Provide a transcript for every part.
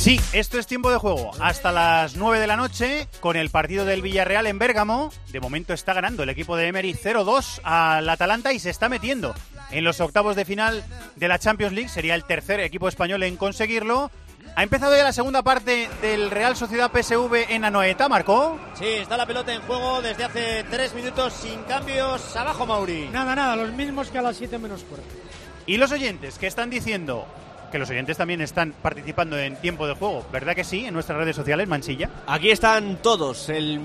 Sí, esto es tiempo de juego. Hasta las 9 de la noche, con el partido del Villarreal en Bérgamo. De momento está ganando el equipo de Emery 0-2 al Atalanta y se está metiendo en los octavos de final de la Champions League. Sería el tercer equipo español en conseguirlo. Ha empezado ya la segunda parte del Real Sociedad PSV en Anoeta, ¿Marcó? Sí, está la pelota en juego desde hace 3 minutos sin cambios. Abajo, Mauri. Nada, los mismos que a las 7 menos cuarto. ¿Y los oyentes qué están diciendo? Que los oyentes también están participando en tiempo de juego, ¿verdad que sí? En nuestras redes sociales, Mansilla. Aquí están todos, el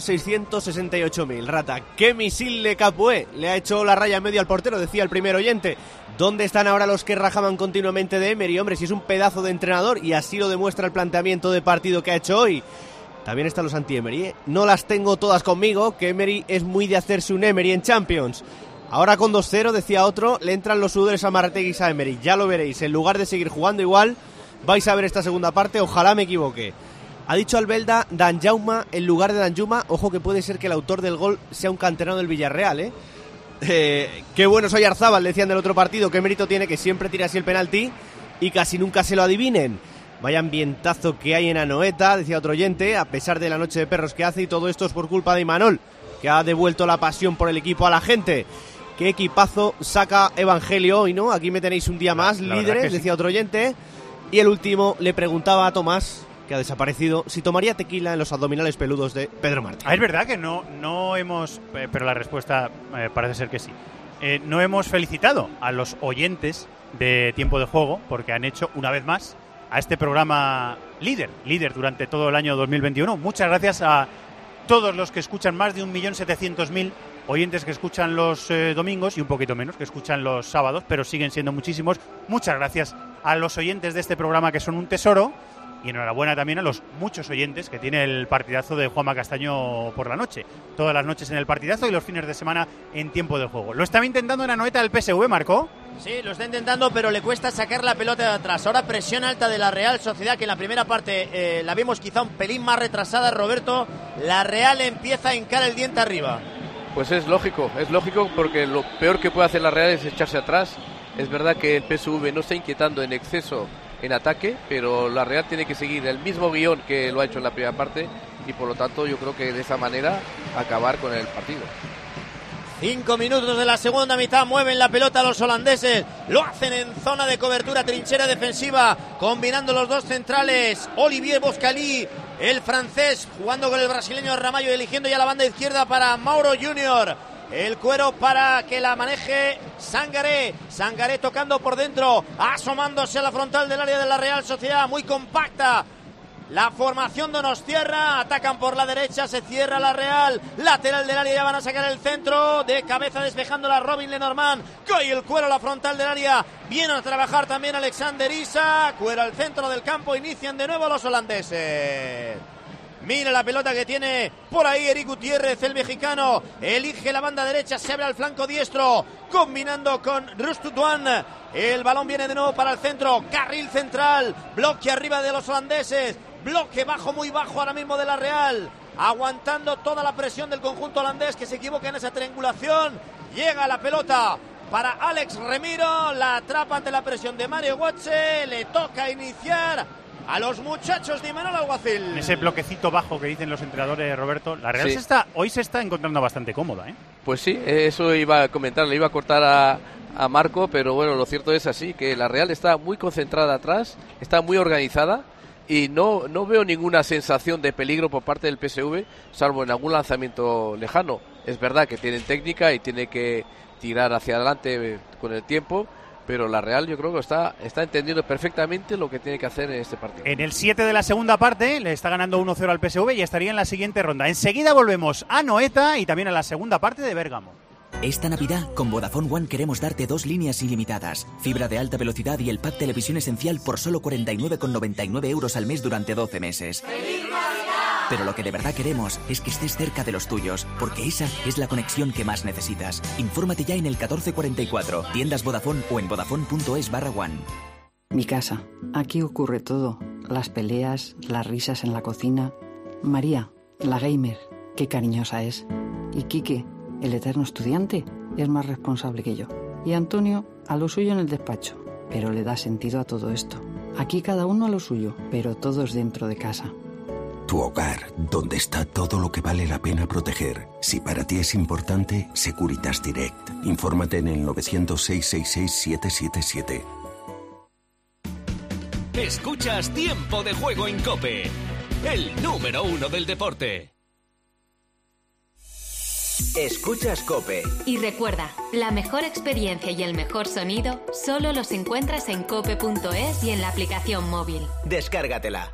1.668.000. Rata, ¿qué misil de Capué le ha hecho la raya en medio al portero? Decía el primer oyente. ¿Dónde están ahora los que rajaban continuamente de Emery? Hombre, si es un pedazo de entrenador, y así lo demuestra el planteamiento de partido que ha hecho hoy. También están los anti-Emery, ¿eh? No las tengo todas conmigo, que Emery es muy de hacerse un Emery en Champions. Ahora con 2-0, decía otro, le entran los sudores a Marrategui y a Emery. Ya lo veréis, en lugar de seguir jugando igual, vais a ver esta segunda parte, ojalá me equivoque. Ha dicho Albelda Danjauma en lugar de Danjuma. Ojo que puede ser que el autor del gol sea un canterano del Villarreal, ¿eh? Qué bueno soy Arzábal, decían del otro partido. Qué mérito tiene que siempre tira así el penalti y casi nunca se lo adivinen. Vaya ambientazo que hay en Anoeta, decía otro oyente, a pesar de la noche de perros que hace, y todo esto es por culpa de Imanol, que ha devuelto la pasión por el equipo a la gente. Qué equipazo saca Evangelio hoy, ¿no? Aquí me tenéis un día más, líderes, decía otro oyente. Y el último le preguntaba a Tomás, que ha desaparecido, si tomaría tequila en los abdominales peludos de Pedro Martín. Es verdad que no hemos, pero la respuesta parece ser que sí. No hemos felicitado a los oyentes de Tiempo de Juego porque han hecho una vez más a este programa líder durante todo el año 2021. Muchas gracias a todos los que escuchan, más de 1.700.000 oyentes que escuchan los domingos y un poquito menos que escuchan los sábados, pero siguen siendo muchísimos. Muchas gracias a los oyentes de este programa, que son un tesoro, y enhorabuena también a los muchos oyentes que tiene el partidazo de Juanma Castaño por la noche. Todas las noches en el partidazo y los fines de semana en Tiempo de Juego. Lo estaba intentando en Anoeta el PSV, ¿Marcó? Sí, lo está intentando, pero le cuesta sacar la pelota de atrás. Ahora presión alta de la Real Sociedad, que en la primera parte la vimos quizá un pelín más retrasada, Roberto. La Real empieza a hincar el diente arriba. Pues es lógico porque lo peor que puede hacer la Real es echarse atrás. Es verdad que el PSV no está inquietando en exceso en ataque, pero la Real tiene que seguir el mismo guión que lo ha hecho en la primera parte, y por lo tanto yo creo que de esa manera acabar con el partido. 5 minutos de la segunda mitad, mueven la pelota los holandeses, lo hacen en zona de cobertura, trinchera defensiva, combinando los dos centrales, Olivier Boscali, el francés, jugando con el brasileño Ramallo, eligiendo ya la banda izquierda para Mauro Junior. El cuero para que la maneje Sangaré tocando por dentro, asomándose a la frontal del área de la Real Sociedad, muy compacta. La formación donostiarra, atacan por la derecha, se cierra la Real, lateral del área, ya van a sacar el centro, de cabeza despejándola Robin Lenormand, cae el cuero a la frontal del área, viene a trabajar también Alexander Isak, cuero al centro del campo, inician de nuevo los holandeses. Mira la pelota que tiene por ahí Eric Gutiérrez, el mexicano. Elige la banda derecha, se abre al flanco diestro, combinando con Rustutuan. El balón viene de nuevo para el centro, carril central, bloque arriba de los holandeses, bloque bajo, muy bajo ahora mismo de la Real, aguantando toda la presión del conjunto holandés, que se equivoca en esa triangulación. Llega la pelota para Alex Remiro, la atrapa ante la presión de Mario Götze, le toca iniciar a los muchachos de Imanol Alguacil. En ese bloquecito bajo que dicen los entrenadores, Roberto, la Real sí. Hoy se está encontrando bastante cómoda, ¿eh? Pues sí, eso iba a comentar, le iba a cortar a Marco, pero bueno, lo cierto es así, que la Real está muy concentrada atrás, está muy organizada, y no veo ninguna sensación de peligro por parte del PSV, salvo en algún lanzamiento lejano. Es verdad que tienen técnica y tiene que tirar hacia adelante con el tiempo, pero la Real yo creo que está entendiendo perfectamente lo que tiene que hacer en este partido. En el 7 de la segunda parte le está ganando 1-0 al PSV y estaría en la siguiente ronda. Enseguida volvemos a Anoeta y también a la segunda parte de Bérgamo. Esta Navidad, con Vodafone One queremos darte 2 líneas ilimitadas, fibra de alta velocidad y el pack televisión esencial por solo 49,99 euros al mes durante 12 meses. ¡Feliz Navidad! Pero lo que de verdad queremos es que estés cerca de los tuyos, porque esa es la conexión que más necesitas. Infórmate ya en el 1444, tiendas Vodafone o en vodafone.es/one. Mi casa. Aquí ocurre todo. Las peleas, las risas en la cocina. María, la gamer, qué cariñosa es. Y Quique, el eterno estudiante, es más responsable que yo. Y Antonio, a lo suyo en el despacho. Pero le da sentido a todo esto. Aquí cada uno a lo suyo, pero todos dentro de casa. Tu hogar, donde está todo lo que vale la pena proteger. Si para ti es importante, Securitas Direct. Infórmate en el 900-666-777. Escuchas Tiempo de Juego en COPE, el número 1 del deporte. Escuchas COPE. Y recuerda, la mejor experiencia y el mejor sonido solo los encuentras en cope.es y en la aplicación móvil. Descárgatela.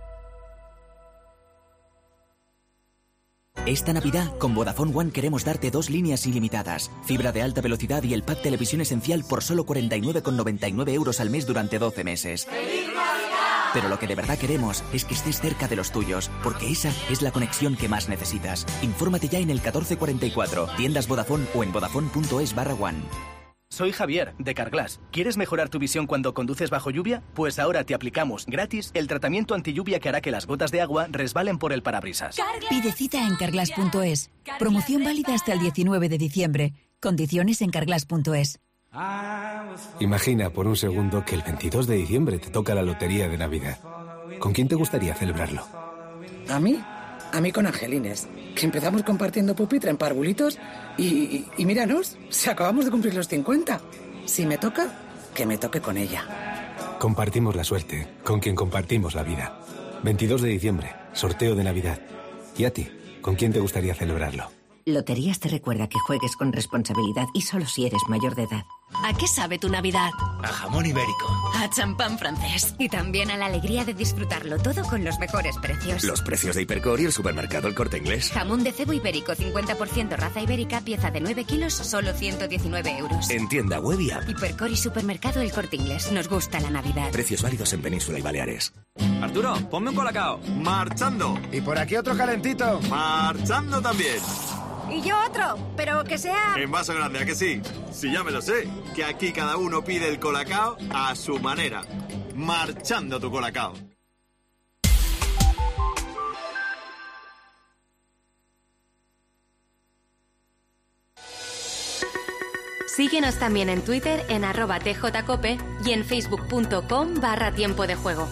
Esta Navidad, con Vodafone One queremos darte 2 líneas ilimitadas, fibra de alta velocidad y el pack Televisión Esencial por solo 49,99 euros al mes durante 12 meses. ¡Feliz Navidad! Pero lo que de verdad queremos es que estés cerca de los tuyos, porque esa es la conexión que más necesitas. Infórmate ya en el 1444, tiendas Vodafone o en vodafone.es/one. Soy Javier, de Carglass. ¿Quieres mejorar tu visión cuando conduces bajo lluvia? Pues ahora te aplicamos gratis el tratamiento antilluvia que hará que las gotas de agua resbalen por el parabrisas. Pide cita en carglass.es. Promoción válida hasta el 19 de diciembre. Condiciones en carglass.es. Imagina por un segundo que el 22 de diciembre te toca la lotería de Navidad. ¿Con quién te gustaría celebrarlo? ¿A mí? A mí con Angelines, que empezamos compartiendo pupitre en parvulitos y míranos, si acabamos de cumplir los 50. Si me toca, que me toque con ella. Compartimos la suerte, con quien compartimos la vida. 22 de diciembre, sorteo de Navidad. ¿Y a ti? ¿Con quién te gustaría celebrarlo? Loterías te recuerda que juegues con responsabilidad y solo si eres mayor de edad. ¿A qué sabe tu Navidad? A jamón ibérico. A champán francés. Y también a la alegría de disfrutarlo todo con los mejores precios. Los precios de Hipercor y el supermercado El Corte Inglés. Jamón de cebo ibérico, 50% raza ibérica, pieza de 9 kilos, solo 119 euros. En tienda web y app. Hipercor y supermercado El Corte Inglés. Nos gusta la Navidad. Precios válidos en Península y Baleares. Arturo, ponme un colacao. Marchando. Y por aquí otro calentito. Marchando también. Y yo otro, pero que sea... En vaso grande, ¿a que sí? Sí, ya me lo sé. Que aquí cada uno pide el colacao a su manera. Marchando tu colacao. Síguenos también en Twitter en @tjcope y en facebook.com/tiempo de juego.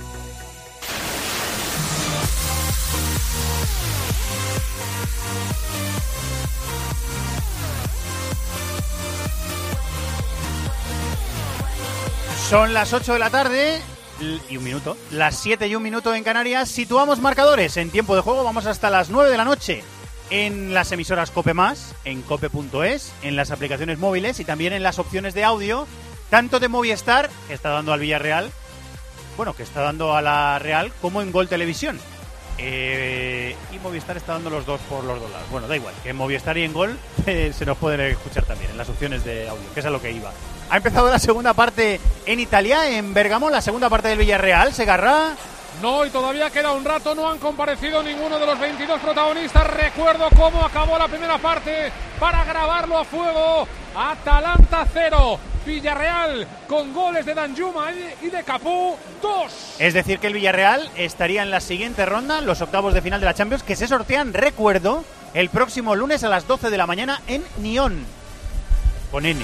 Son las 8 de la tarde y un minuto, las 7 y un minuto en Canarias. Situamos marcadores en tiempo de juego, vamos hasta las 9 de la noche en las emisoras COPE+, en cope.es, en las aplicaciones móviles y también en las opciones de audio, tanto de Movistar, que está dando al Villarreal, bueno, que está dando a la Real, como en Gol Televisión. Y Movistar está dando los dos por los $2. Bueno, da igual, que en Movistar y en Gol se nos pueden escuchar también en las opciones de audio, que es a lo que iba. Ha empezado la segunda parte en Italia, en Bergamo, la segunda parte del Villarreal. Segarra. No, y todavía queda un rato, no han comparecido ninguno de los 22 protagonistas. Recuerdo cómo acabó la primera parte para grabarlo a fuego. Atalanta 0, Villarreal con goles de Danjuma y de Capú 2. Es decir, que el Villarreal estaría en la siguiente ronda, los octavos de final de la Champions, que se sortean, recuerdo, el próximo lunes a las 12 de la mañana en Nyon, con N.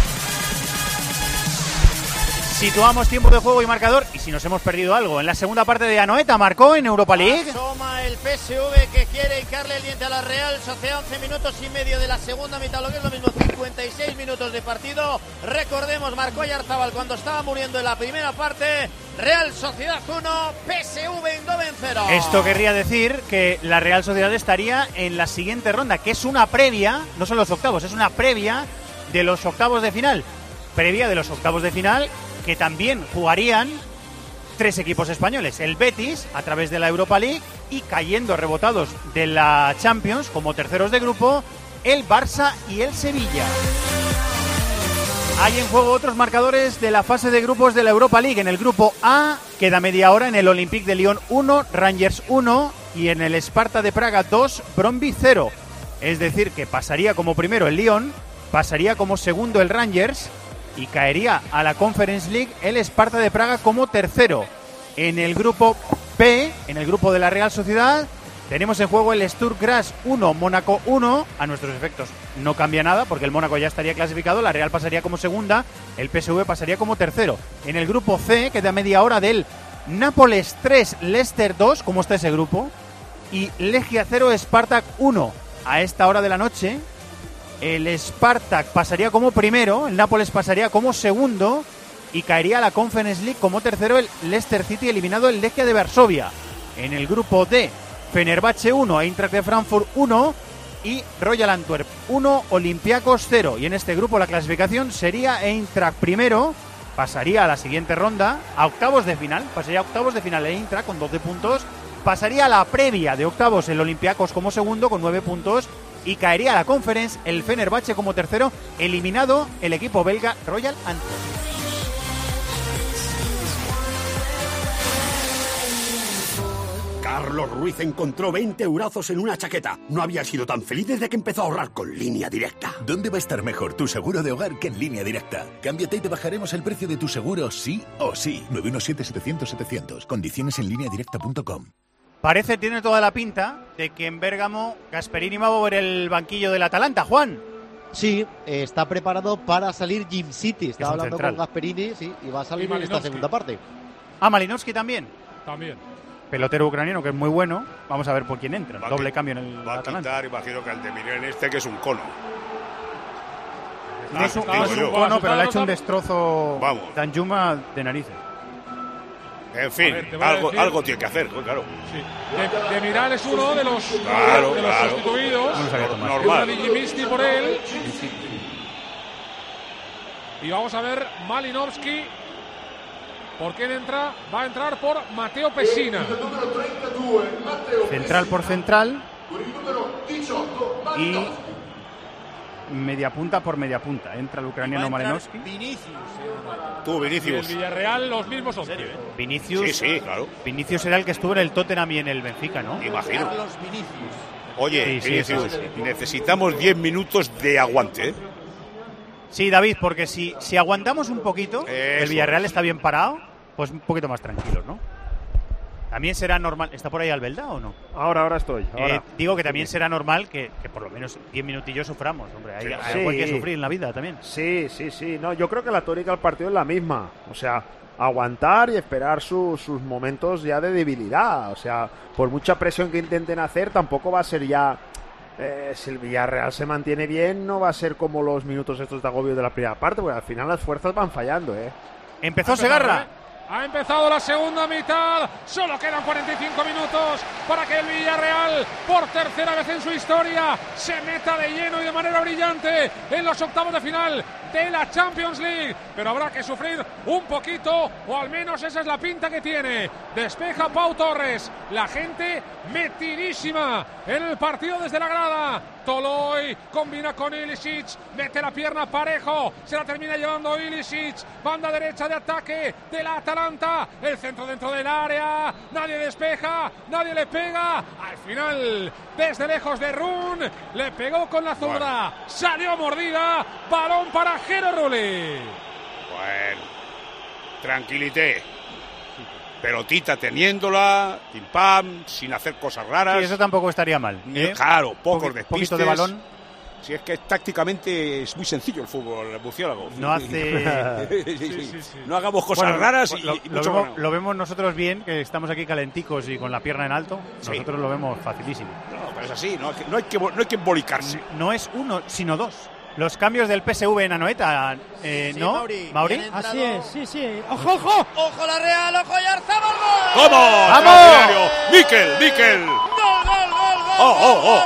Situamos tiempo de juego y marcador, y si nos hemos perdido algo, en la segunda parte de Anoeta marcó en Europa League. Asoma el PSV que quiere hincarle el diente a la Real Sociedad. 11 minutos y medio de la segunda mitad, lo que es lo mismo, 56 minutos de partido. Recordemos, marcó Oyarzábal cuando estaba muriendo en la primera parte. Real Sociedad 1, PSV Eindhoven 0. Esto querría decir que la Real Sociedad estaría en la siguiente ronda, que es una previa, no son los octavos, es una previa de los octavos de final. Previa de los octavos de final, que también jugarían 3 equipos españoles. El Betis, a través de la Europa League, y cayendo rebotados de la Champions como terceros de grupo, el Barça y el Sevilla. Hay en juego otros marcadores de la fase de grupos de la Europa League. En el grupo A queda media hora en el Olympique de Lyon 1, Rangers 1, y en el Sparta de Praga 2, Brøndby 0. Es decir, que pasaría como primero el Lyon, pasaría como segundo el Rangers, y caería a la Conference League el Sparta de Praga como tercero. En el grupo B, en el grupo de la Real Sociedad, Tenemos en juego el Sturm Graz 1, Mónaco 1. A nuestros efectos no cambia nada porque el Mónaco ya estaría clasificado, la Real pasaría como segunda, el PSV pasaría como tercero. En el grupo C queda media hora del Nápoles 3, Leicester 2, ¿cómo está ese grupo? Y Legia 0, Spartak 1. A esta hora de la noche, el Spartak pasaría como primero, el Nápoles pasaría como segundo y caería a la Conference League como tercero el Leicester City, eliminado el Legia de Varsovia. En el grupo D, Fenerbahce 1, Eintracht de Frankfurt 1 y Royal Antwerp 1, Olympiacos 0. Y en este grupo la clasificación sería Eintracht primero, pasaría a la siguiente ronda, a octavos de final, pasaría a octavos de final el Eintracht con 12 puntos, pasaría a la previa de octavos el Olympiacos como segundo con 9 puntos y caería a la Conference el Fenerbahce como tercero, eliminado el equipo belga Royal Antwerp. Carlos Ruiz encontró 20 eurazos en una chaqueta. No había sido tan feliz desde que empezó a ahorrar con Línea Directa. ¿Dónde va a estar mejor tu seguro de hogar que en Línea Directa? Cámbiate y te bajaremos el precio de tu seguro sí o sí. 917-700-700. Condiciones en lineadirecta.com. Parece, tiene toda la pinta de que en Bérgamo Gasperini va a mover el banquillo del Atalanta, Juan. Sí, está preparado para salir Jim City. Estaba hablando central con Gasperini, sí, y va a salir en esta segunda parte. Ah, Malinovsky también. También. Pelotero ucraniano que es muy bueno. Vamos a ver por quién entra. Doble cambio en el Atalanta. Va a quitar, imagino que al de Miguel que es un cono. No es un cono, pero le ha hecho un destrozo Danjuma de narices. En fin, algo tiene que hacer, claro. Sí. De Miral es uno de los, claro. sustituidos. Normal. Digimisti por él. Y vamos a ver Malinovsky. ¿Por quién entra? Va a entrar por Matteo Pessina. Central por central. Y media punta por media punta. Entra el ucraniano Malinovsky. Vinicius. Vinicius. Y el Villarreal los mismos 11. Vinicius. Sí, claro. Vinicius era el que estuvo en el Tottenham y en el Benfica, ¿no? Imagino. Carlos Vinicius. Oye, Sí, Vinicius, necesitamos 10 minutos de aguante, ¿eh? Sí, David, porque si aguantamos un poquito, el Villarreal está bien parado, pues un poquito más tranquilos, ¿no? También será normal. ¿Está por ahí Albelda o no? Ahora estoy. Digo que también será normal que por lo menos 10 minutillos suframos, hombre. Hay algo que sufrir en la vida también. Sí. No, yo creo que la tónica del partido es la misma. O sea, aguantar y esperar sus momentos ya de debilidad. O sea, por mucha presión que intenten hacer, tampoco va a ser ya... si el Villarreal se mantiene bien, no va a ser como los minutos estos de agobio de la primera parte, porque al final las fuerzas van fallando, ¿eh? Empezó Segarra. Ha empezado la segunda mitad. Solo quedan 45 minutos para que el Villarreal, por tercera vez en su historia, se meta de lleno y de manera brillante en los octavos de final de la Champions League. Pero habrá que sufrir un poquito, o al menos esa es la pinta que tiene. Despeja Pau Torres. La gente metidísima en el partido desde la grada. Toloi combina con Ilicic, mete la pierna Parejo, se la termina llevando Ilicic, banda derecha de ataque de la Atalanta, el centro dentro del área, nadie despeja, nadie le pega, al final desde lejos de Run, le pegó con la zurda, salió mordida, balón para Jero Rulli. Bueno, tranquilité. Pelotita teniéndola, pim pam, sin hacer cosas raras. Sí, eso tampoco estaría mal. Claro, pocos despistes. Poquito de balón. Si es que tácticamente es muy sencillo el fútbol, Murciélago. No hace... sí. No hagamos cosas raras y lo vemos nosotros bien, que estamos aquí calenticos y con la pierna en alto. Nosotros lo vemos facilísimo. No, pero es así, no hay que embolicarse. No es uno, sino dos. Los cambios del PSV en Anoeta, ¿no? ¿Mauri? Así es, sí. ¡Ojo! ¡Ojo la Real! ¡Ojo Yarzabal! ¡Vamos! ¡Vamos! ¡Miquel! ¡Gol! ¡Oh!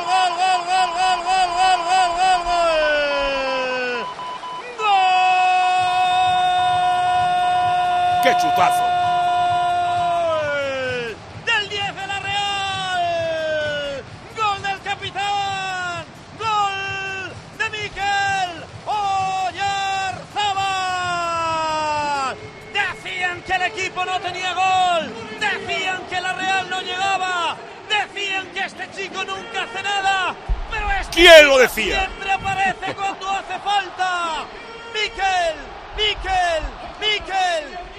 ¡Qué chutazo! ¡Del 10 de la Real! ¡Gol del capitán! ¡Gol de Mikel Oyarzabal! Decían que el equipo no tenía gol, decían que la Real no llegaba, decían que este chico nunca hace nada, pero ¿quién lo decía? Siempre aparece cuando hace falta. Mikel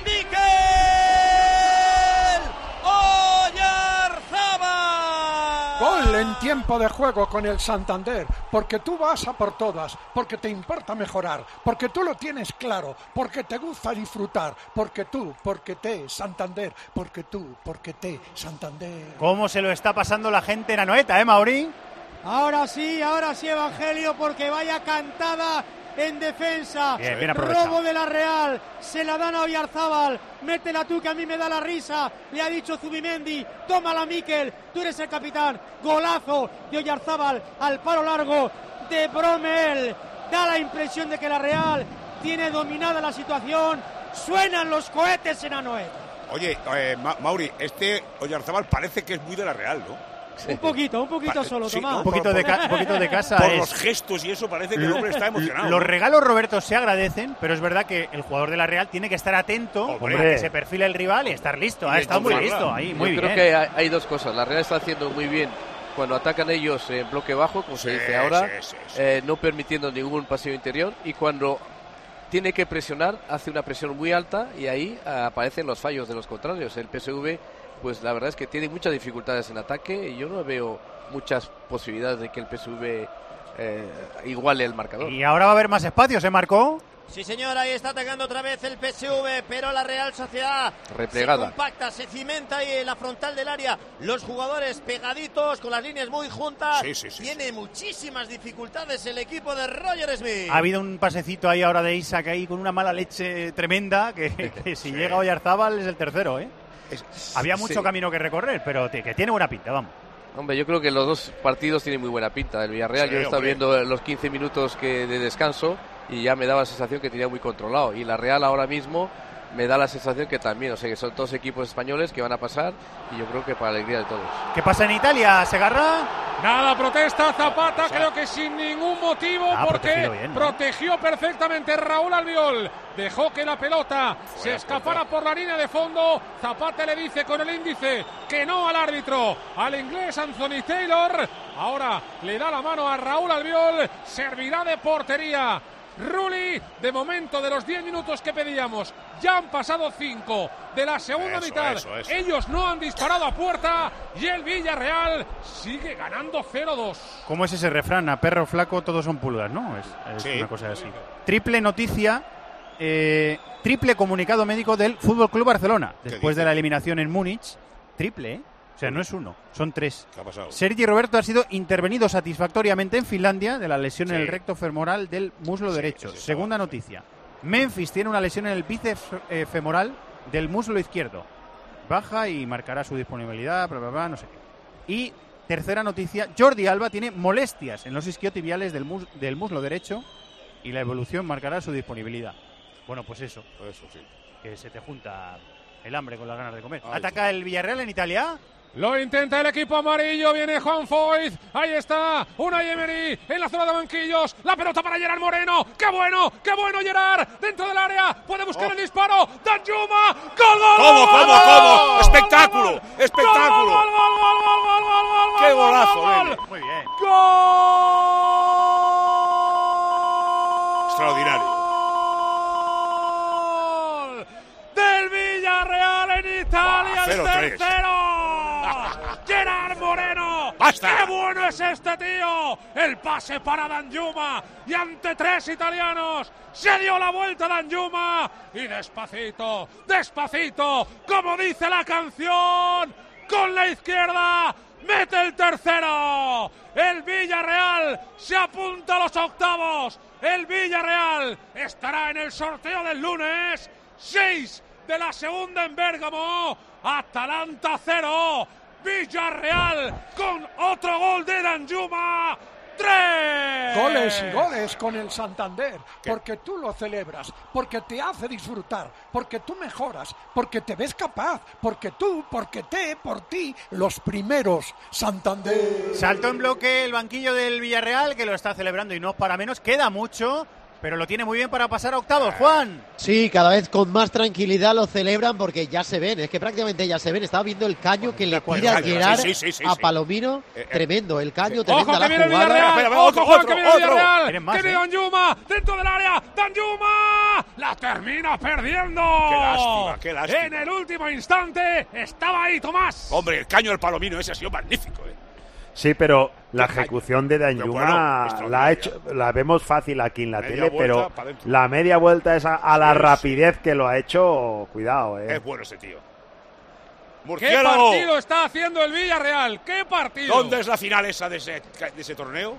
Oyarzabal. tipo de juego con el Santander, porque tú vas a por todas, porque te importa mejorar, porque tú lo tienes claro, porque te gusta disfrutar, porque te Santander, porque te Santander. ¿Cómo se lo está pasando la gente en Anoeta, Mauri? Ahora sí, Evangelio, porque vaya cantada en defensa. Bien aprovechado. Robo de la Real, se la dan a Oyarzábal, métela tú que a mí me da la risa, le ha dicho Zubimendi, tómala Mikel, tú eres el capitán. Golazo de Oyarzábal al palo largo de Bromel, da la impresión de que la Real tiene dominada la situación, suenan los cohetes en Anoeta. Oye, Mauri, Oyarzábal parece que es muy de la Real, ¿no? Un poquito solo, sí, Tomás. Un poquito de casa. Por los gestos y eso parece que el hombre está emocionado. Los regalos, Roberto, se agradecen, pero es verdad que el jugador de la Real tiene que estar atento a que se perfile el rival y estar listo. Ha estado muy listo ahí, muy bien. Yo creo que hay dos cosas. La Real está haciendo muy bien cuando atacan ellos en bloque bajo, como se dice ahora, no permitiendo ningún paseo interior, y cuando tiene que presionar, hace una presión muy alta y ahí aparecen los fallos de los contrarios. El PSV, pues la verdad es que tiene muchas dificultades en ataque y yo no veo muchas posibilidades de que el PSV iguale el marcador. Y ahora va a haber más espacio, ¿se marcó? Sí, señor, ahí está atacando otra vez el PSV, pero la Real Sociedad replegada, se compacta, se cimenta ahí en la frontal del área, los jugadores pegaditos, con las líneas muy juntas. Tiene muchísimas dificultades el equipo de Roger Smith. Ha habido un pasecito ahí ahora de Isaac ahí con una mala leche tremenda, que si llega Oyarzábal es el tercero, ¿eh? Había mucho camino que recorrer, pero que tiene buena pinta, vamos. Hombre, yo creo que los dos partidos tienen muy buena pinta. El Villarreal, yo he estado viendo los 15 minutos de descanso y ya me daba la sensación que tenía muy controlado. Y la Real ahora mismo me da la sensación que también, o sea, que son dos equipos españoles que van a pasar y yo creo que para alegría de todos. ¿Qué pasa en Italia, Segarra? Nada, protesta Zapata, creo que sin ningún motivo, porque protegió perfectamente Raúl Albiol. Dejó que la pelota se escapara por la línea de fondo. Zapata le dice con el índice que no al árbitro, al inglés Anthony Taylor. Ahora le da la mano a Raúl Albiol, servirá de portería. Rulli, de momento de los 10 minutos que pedíamos, ya han pasado 5 de la segunda mitad. Ellos no han disparado a puerta y el Villarreal sigue ganando 0-2. ¿Cómo es ese refrán? A perro flaco todos son pulgas, ¿no? Es una cosa así. Triple noticia, triple comunicado médico del Fútbol Club Barcelona después de la eliminación en Múnich. Triple, ¿eh? O sea, no es uno, son 3. ¿Qué ha pasado? Sergi Roberto ha sido intervenido satisfactoriamente en Finlandia de la lesión en el recto femoral del muslo derecho. Segunda noticia. Memphis tiene una lesión en el bíceps femoral del muslo izquierdo. Baja y marcará su disponibilidad, no sé qué. Y tercera noticia. Jordi Alba tiene molestias en los isquiotibiales del muslo derecho y la evolución marcará su disponibilidad. Bueno, pues eso sí. Que se te junta el hambre con las ganas de comer. ¿Ataca el Villarreal en Italia? Lo intenta el equipo amarillo, viene Juan Foyth, ahí está, Unai Emery en la zona de banquillos, la pelota para Gerard Moreno, ¡qué bueno Gerard! Dentro del área, puede buscar el disparo, Danjuma, ¡gol! ¿Cómo? ¡Espectáculo! ¡Qué golazo! Muy bien. ¡Gol! Extraordinario. Del Villarreal en Italia, el 0-3. tercero. Gerard Moreno. ¡Basta! ¡Qué bueno es este tío! El pase para Danjuma y ante 3 italianos se dio la vuelta Danjuma y despacito, como dice la canción, con la izquierda mete el tercero. El Villarreal se apunta a los octavos. El Villarreal estará en el sorteo del lunes. 6 de la segunda en Bérgamo. Atalanta 0. Villarreal con otro gol de Danjuma. 3. Goles y goles con el Santander, porque tú lo celebras, porque te hace disfrutar, porque tú mejoras, porque te ves capaz, porque por ti, los primeros. Santander. Saltó en bloque el banquillo del Villarreal, que lo está celebrando y no para menos. Queda mucho, pero lo tiene muy bien para pasar a octavos, Juan. Sí, cada vez con más tranquilidad lo celebran porque ya se ven, es que prácticamente ya se ven. Estaba viendo el caño que le tira Gerard a Palomino. Tremendo, el caño, tremenda la jugada. ¡Ojo, Juan, que viene el Villarreal! ¡Tiene Danjuma dentro del área! ¡Danjuma! ¡La termina perdiendo! ¡Qué lástima! En el último instante estaba ahí Tomás. Hombre, el caño del Palomino ese ha sido magnífico, Sí, pero la ejecución de Danjuma la vemos fácil aquí en la tele, pero la media vuelta esa a la rapidez que lo ha hecho, cuidado. Es bueno ese tío. ¿Qué partido está haciendo el Villarreal? ¿Qué partido? ¿Dónde es la final esa de ese torneo?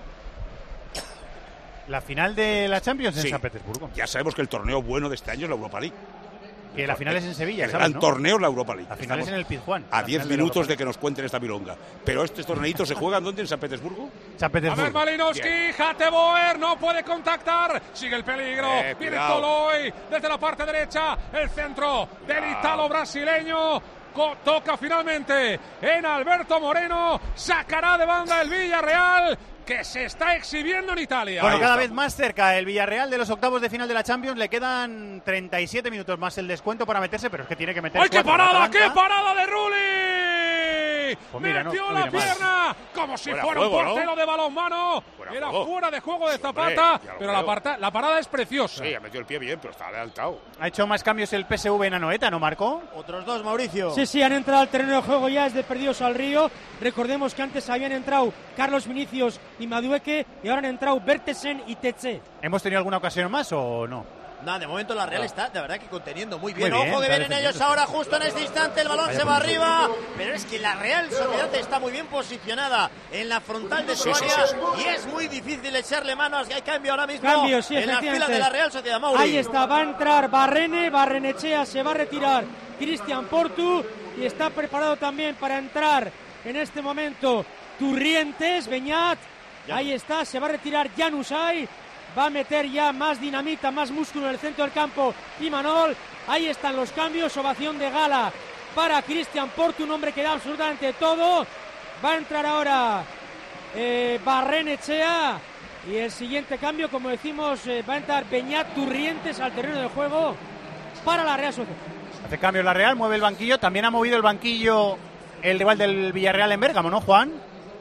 La final de la Champions en San Petersburgo. Ya sabemos que el torneo bueno de este año es la Europa League. Que la final es en Sevilla, el gran torneo es la Europa League. La final es en el Pizjuán. A 10 minutos de que nos cuenten esta milonga. Pero estos torneitos se juegan ¿dónde? ¿En San Petersburgo? San Petersburgo. A ver, Malinowski, Hateboer no puede contactar. Sigue el peligro. Viene Toloi desde la parte derecha. El centro del italo brasileño. Toca finalmente en Alberto Moreno. Sacará de banda el Villarreal, que se está exhibiendo en Italia. Bueno, cada vez más cerca el Villarreal de los octavos de final de la Champions. Le quedan 37 minutos más el descuento para meterse, pero es que tiene que meter. ¡Ay, qué parada! ¡Qué parada de Rulli! Pues mira, metió la pierna como si fuera un portero de balonmano. Era fuera de juego de Zapata, pero la parada es preciosa. Sí, ha metido el pie bien, pero está adelantado. Ha hecho más cambios el PSV en Anoeta, ¿no, Marco? Otros dos, Mauricio. Sí, han entrado al terreno de juego ya desde perdidos al río. Recordemos que antes habían entrado Carlos Vinicius y Madueque y ahora han entrado Bertesen y Tetse. ¿Hemos tenido alguna ocasión más o no? Nada, de momento la Real está, de verdad, que conteniendo muy bien. Ojo que vienen ellos ahora, justo en este instante, el balón se va arriba. Pero es que la Real Sociedad está muy bien posicionada en la frontal de su área y es muy difícil echarle manos. Hay cambio ahora mismo en la fila de la Real Sociedad, Mauri. Ahí está, va a entrar Barrenechea, se va a retirar Cristian Portu y está preparado también para entrar en este momento Turrientes, Beñat. Ahí está, se va a retirar Januzaj. Va a meter ya más dinamita, más músculo en el centro del campo Imanol. Ahí están los cambios, ovación de gala para Cristian Portu, un hombre que da absolutamente todo. Va a entrar ahora Barrenechea y el siguiente cambio, como decimos, va a entrar Beñat Turrientes al terreno de juego para la Real Sociedad. Hace cambio la Real, mueve el banquillo, también ha movido el banquillo el rival del Villarreal en Bérgamo, ¿no, Juan?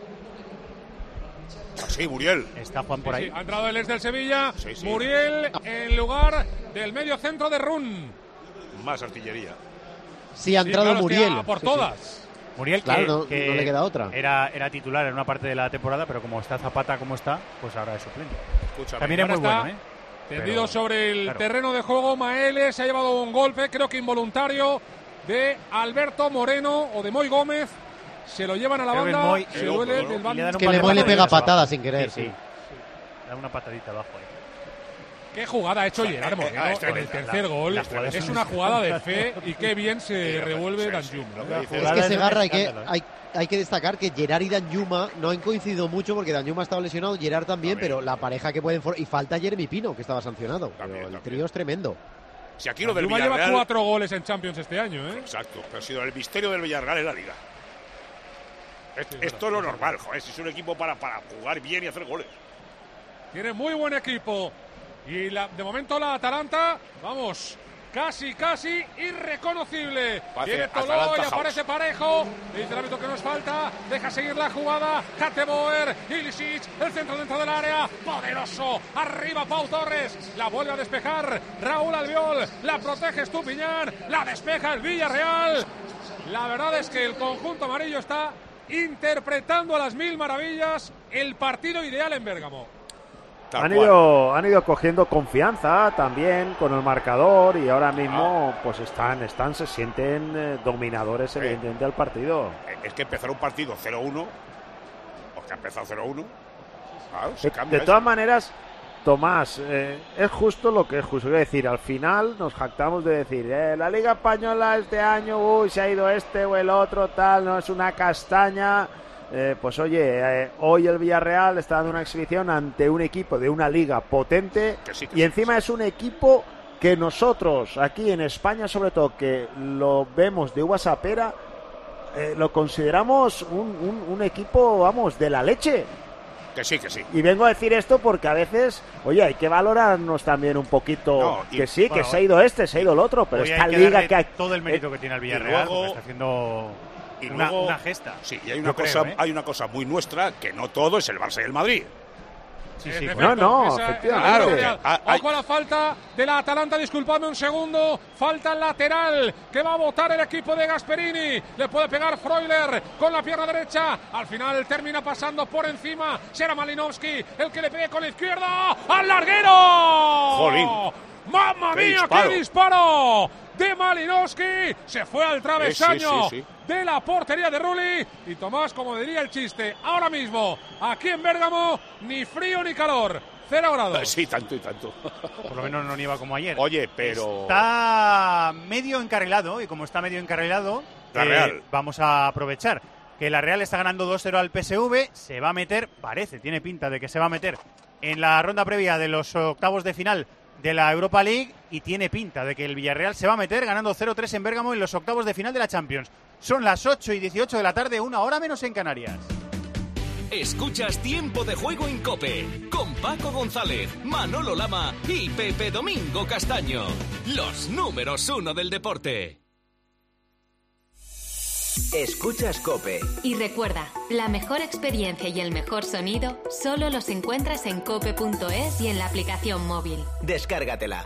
Sí, Muriel. Está Juan por ahí. Sí, ha entrado el ex del Sevilla. Sí. Muriel en lugar del medio centro de Run. Más artillería. Sí, ha entrado Muriel. Por todas. Muriel, claro, no le queda otra. Era titular en una parte de la temporada, pero como está Zapata como está, pues ahora es suplente. Escúchame, también es muy bueno, ¿eh? Tendido sobre el terreno de juego, Maele se ha llevado un golpe, creo que involuntario, de Alberto Moreno o de Moy Gómez. Se lo llevan a la banda, se duele del bando. Es que Moy le pega patada sin querer. Sí. Da una patadita abajo ahí. Qué jugada ha hecho Gerard Moreno en el tercer gol. Es una jugada de fe y qué bien se revuelve Danjuma. Es que Segarra hay que destacar que Gerard y Danjuma no han coincidido mucho porque Danjuma ha estado lesionado, Gerard también, pero la pareja que pueden y falta Jeremy Pino, que estaba sancionado. El trío es tremendo. Si aquí lo del Villarreal Villarreal lleva 4 goles en Champions este año, ¿eh? Exacto, pero ha sido el misterio del Villarreal en la Liga. Esto es lo normal, joder, si es un equipo para jugar bien y hacer goles. Tiene muy buen equipo. Y de momento la Atalanta, vamos, casi irreconocible. Viene Toloi, aparece Parejo. Dice el árbitro que nos falta. Deja seguir la jugada. Hateboer, Ilicic, el centro dentro del área. Poderoso. Arriba Pau Torres. La vuelve a despejar Raúl Albiol. La protege Estupiñán. La despeja el Villarreal. La verdad es que el conjunto amarillo está interpretando a las mil maravillas el partido ideal en Bérgamo. Han ido cogiendo confianza también con el marcador y ahora mismo pues se sienten dominadores evidentemente del partido. Es que empezar un partido 0-1, porque ha empezado 0-1, claro, se cambia. De todas maneras, Tomás, es justo lo que es justo. Es decir, al final nos jactamos de decir la Liga Española este año, se ha ido este o el otro, tal, no es una castaña. Pues oye, hoy el Villarreal está dando una exhibición ante un equipo de una liga potente y encima es un equipo que nosotros aquí en España, sobre todo que lo vemos de uvas a pera, lo consideramos un equipo, vamos, de la leche. Que sí. Y vengo a decir esto porque a veces, oye, hay que valorarnos también un poquito, que se ha ido se ha ido el otro, pero esta liga que hay todo el mérito que tiene el Villarreal, porque está haciendo y luego, una gesta. Sí, y hay una cosa muy nuestra, que no todo es el Barça y el Madrid. Sí, sí. Efectivamente. Ojo a la falta de la Atalanta, disculpadme un segundo. Falta lateral que va a botar el equipo de Gasperini. Le puede pegar Freuler con la pierna derecha. Al final termina pasando por encima. Será Malinowski el que le pegue con la izquierda. ¡Al larguero! ¡Jolín! ¡Mamma mía, qué disparo! De Malinowski. Se fue al travesaño. Sí. De la portería de Rulli. Y Tomás, como diría el chiste, ahora mismo, aquí en Bérgamo, ni frío ni calor. 0 grados. Sí, tanto y tanto. Por lo menos no nieva como ayer. Oye, pero... Está medio encarrilado, y como está medio encarrilado, la Real. Vamos a aprovechar que la Real está ganando 2-0 al PSV. Se va a meter, tiene pinta de que se va a meter en la ronda previa de los octavos de final de la Europa League, y tiene pinta de que el Villarreal se va a meter ganando 0-3 en Bérgamo en los octavos de final de la Champions. Son las 8:18 de la tarde, 1 hora menos en Canarias. Escuchas Tiempo de Juego en COPE con Paco González, Manolo Lama y Pepe Domingo Castaño. Los números 1 del deporte. Escuchas COPE. Y recuerda, la mejor experiencia y el mejor sonido solo los encuentras en cope.es y en la aplicación móvil. Descárgatela.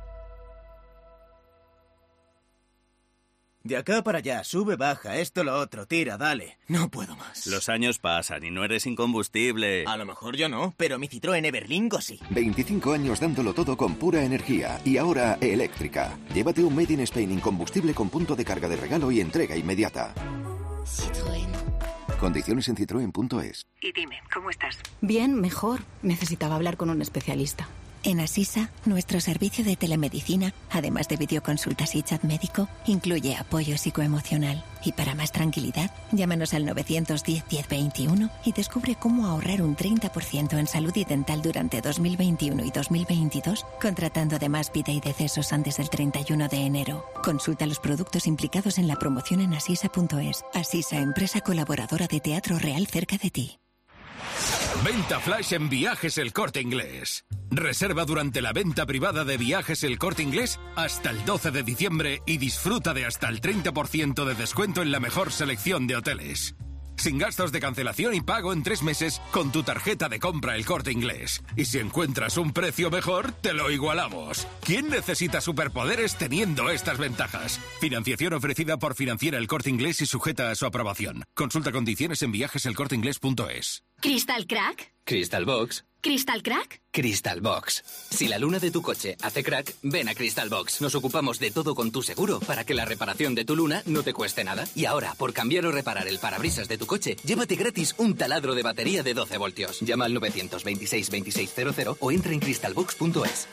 De acá para allá, sube, baja, esto, lo otro, tira, dale. No puedo más. Los años pasan y no eres incombustible. A lo mejor yo no, pero mi Citroën Everlingo sí. 25 años dándolo todo con pura energía y ahora eléctrica. Llévate un Made in Spain incombustible con punto de carga de regalo y entrega inmediata. Citroën. Condiciones en citroen.es. Y dime, ¿cómo estás? Bien, mejor. Necesitaba hablar con un especialista. En Asisa, nuestro servicio de telemedicina, además de videoconsultas y chat médico, incluye apoyo psicoemocional. Y para más tranquilidad, llámanos al 910-1021 y descubre cómo ahorrar un 30% en salud y dental durante 2021 y 2022, contratando además vida y decesos antes del 31 de enero. Consulta los productos implicados en la promoción en asisa.es. Asisa, empresa colaboradora de Teatro Real cerca de ti. Venta flash en Viajes El Corte Inglés. Reserva durante la venta privada de Viajes El Corte Inglés hasta el 12 de diciembre y disfruta de hasta el 30% de descuento en la mejor selección de hoteles. Sin gastos de cancelación y pago en 3 meses con tu tarjeta de compra El Corte Inglés. Y si encuentras un precio mejor, te lo igualamos. ¿Quién necesita superpoderes teniendo estas ventajas? Financiación ofrecida por Financiera El Corte Inglés y sujeta a su aprobación. Consulta condiciones en viajeselcorteinglés.es. ¿Crystal Crack? Crystal Box. ¿Crystal Crack? Crystal Box. Si la luna de tu coche hace crack, ven a Crystal Box. Nos ocupamos de todo con tu seguro para que la reparación de tu luna no te cueste nada. Y ahora, por cambiar o reparar el parabrisas de tu coche, llévate gratis un taladro de batería de 12 voltios. Llama al 926 2600 o entra en crystalbox.es.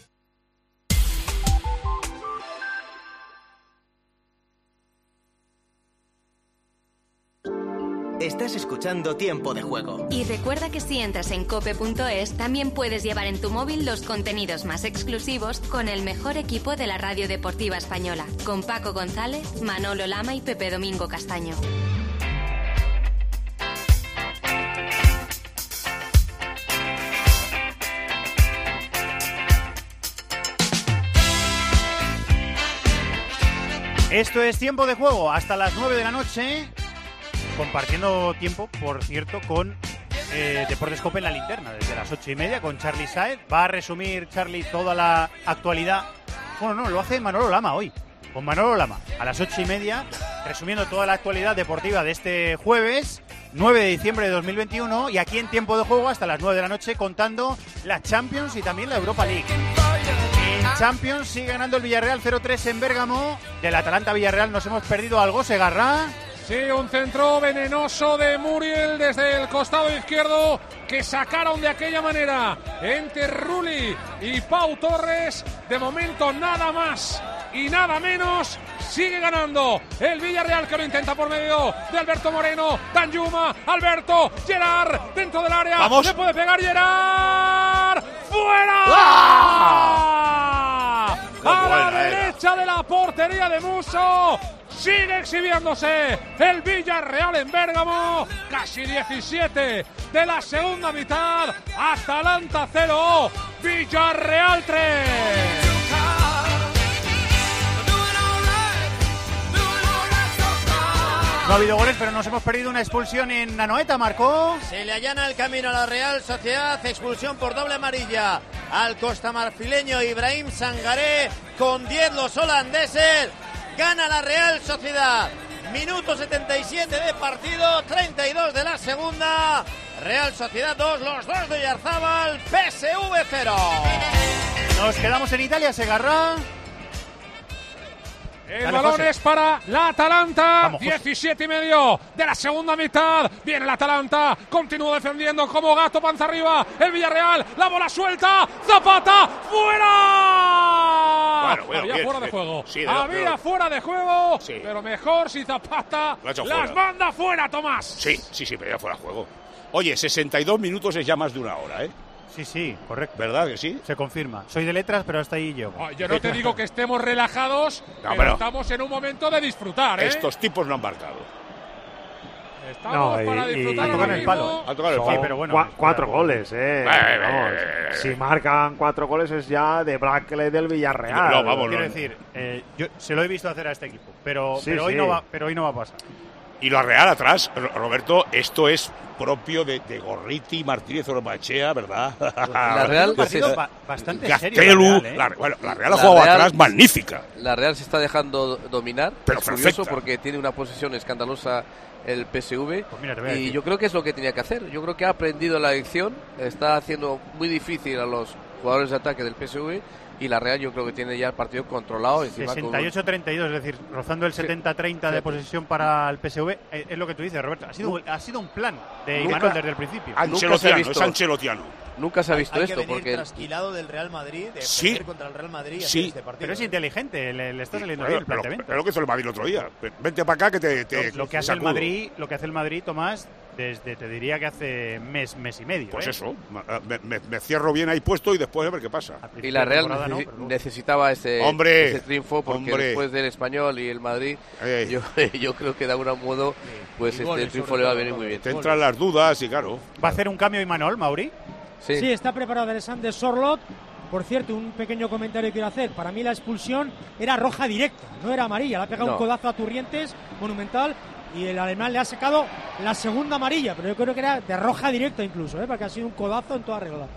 Estás escuchando Tiempo de Juego. Y recuerda que si entras en cope.es también puedes llevar en tu móvil los contenidos más exclusivos con el mejor equipo de la radio deportiva española, con Paco González, Manolo Lama y Pepe Domingo Castaño. Esto es Tiempo de Juego hasta las 9 de la noche. Compartiendo tiempo, por cierto, con Deportes COPE en la linterna, desde las 8:30 con Charly Saez. Va a resumir, Charly, toda la actualidad. Bueno, no, lo hace Manolo Lama hoy. Con Manolo Lama, a las 8:30, resumiendo toda la actualidad deportiva de este jueves, 9 de diciembre de 2021. Y aquí en Tiempo de Juego hasta las 9 de la noche, contando la Champions y también la Europa League. En Champions sigue ganando el Villarreal 0-3 en Bérgamo. Del Atalanta Villarreal nos hemos perdido algo, Segarra. Sí, un centro venenoso de Muriel desde el costado izquierdo que sacaron de aquella manera entre Rulli y Pau Torres. De momento nada más y nada menos. Sigue ganando el Villarreal, que lo intenta por medio de Alberto Moreno. Danjuma, Alberto, Gerard dentro del área. ¡Vamos! ¡Le puede pegar Gerard! ¡Fuera! ¡Ah! A la derecha de la portería de Musso. Sigue exhibiéndose el Villarreal en Bérgamo. Casi 17 de la segunda mitad. Atalanta 0, Villarreal 3. ha habido goles, pero nos hemos perdido una expulsión en Anoeta, marcó. Se le allana el camino a la Real Sociedad, expulsión por doble amarilla al costamarfileño Ibrahim Sangaré, con 10 los holandeses, gana la Real Sociedad. Minuto 77 de partido, 32 de la segunda, Real Sociedad 2, los dos de Oyarzábal, PSV 0. Nos quedamos en Italia, Segarra. El balón es para la Atalanta, 17,5 de la segunda mitad. Viene la Atalanta, continúa defendiendo como gato, panza arriba. El Villarreal, la bola suelta. Zapata, fuera. Bueno, había bien, fuera de juego. Sí, había fuera de juego, pero mejor si Zapata las manda fuera, Tomás. Sí, pero ya fuera de juego. Oye, 62 minutos es ya más de una hora, ¿eh? Sí, correcto. ¿Verdad que sí? Se confirma. Soy de letras, pero hasta ahí llego. Yo no te digo que estemos relajados, pero estamos en un momento de disfrutar, ¿eh? Estos tipos no han marcado. Estamos para disfrutar. A tocar el palo. A tocar el palo. Sí, pero bueno. 4 goles, Vamos, si marcan 4 goles es ya de Blackley del Villarreal. No, vamos, quiero decir, yo se lo he visto hacer a este equipo, pero hoy no va a pasar. Y la Real atrás, Roberto, esto es propio de Gorriti, Martínez Ormachea, ¿verdad? La Real un partido bastante Gastelu, serio. la Real ha jugado atrás magnífica. La Real se está dejando dominar, pero es curioso porque tiene una posición escandalosa el PSV, y yo creo que es lo que tenía que hacer. Yo creo que ha aprendido la lección, está haciendo muy difícil a los jugadores de ataque del PSV, y la Real yo creo que tiene ya el partido controlado. 68-32, es decir, rozando el 70-30 de posesión para el PSV. Es lo que tú dices, Roberto. Ha sido un plan de Imanol desde el principio. Es ancelotiano. Nunca se ha visto hay esto. Que venir porque trasquilado del Real Madrid, de perder contra el Real Madrid. Sí, este partido, pero es inteligente, le está saliendo bien el planteamiento. Pero lo que hizo el Madrid el otro día. Vente para acá que te lo que hace el Madrid, Tomás, desde te diría que hace mes y medio. Pues eso, me cierro bien ahí puesto y después a ver qué pasa. Y la Real necesitaba ese triunfo porque después del Español y el Madrid, yo creo que de algún modo pues este triunfo le va a venir muy bien. Te entran las dudas y claro. ¿Va a hacer un cambio Imanol, Mauri? Sí, está preparado Alexander Sorloth. Por cierto, un pequeño comentario que quiero hacer. Para mí la expulsión era roja directa, no era amarilla. Le ha pegado un codazo a Turrientes, monumental, y el alemán le ha sacado la segunda amarilla, pero yo creo que era de roja directa incluso, porque ha sido un codazo en toda regla.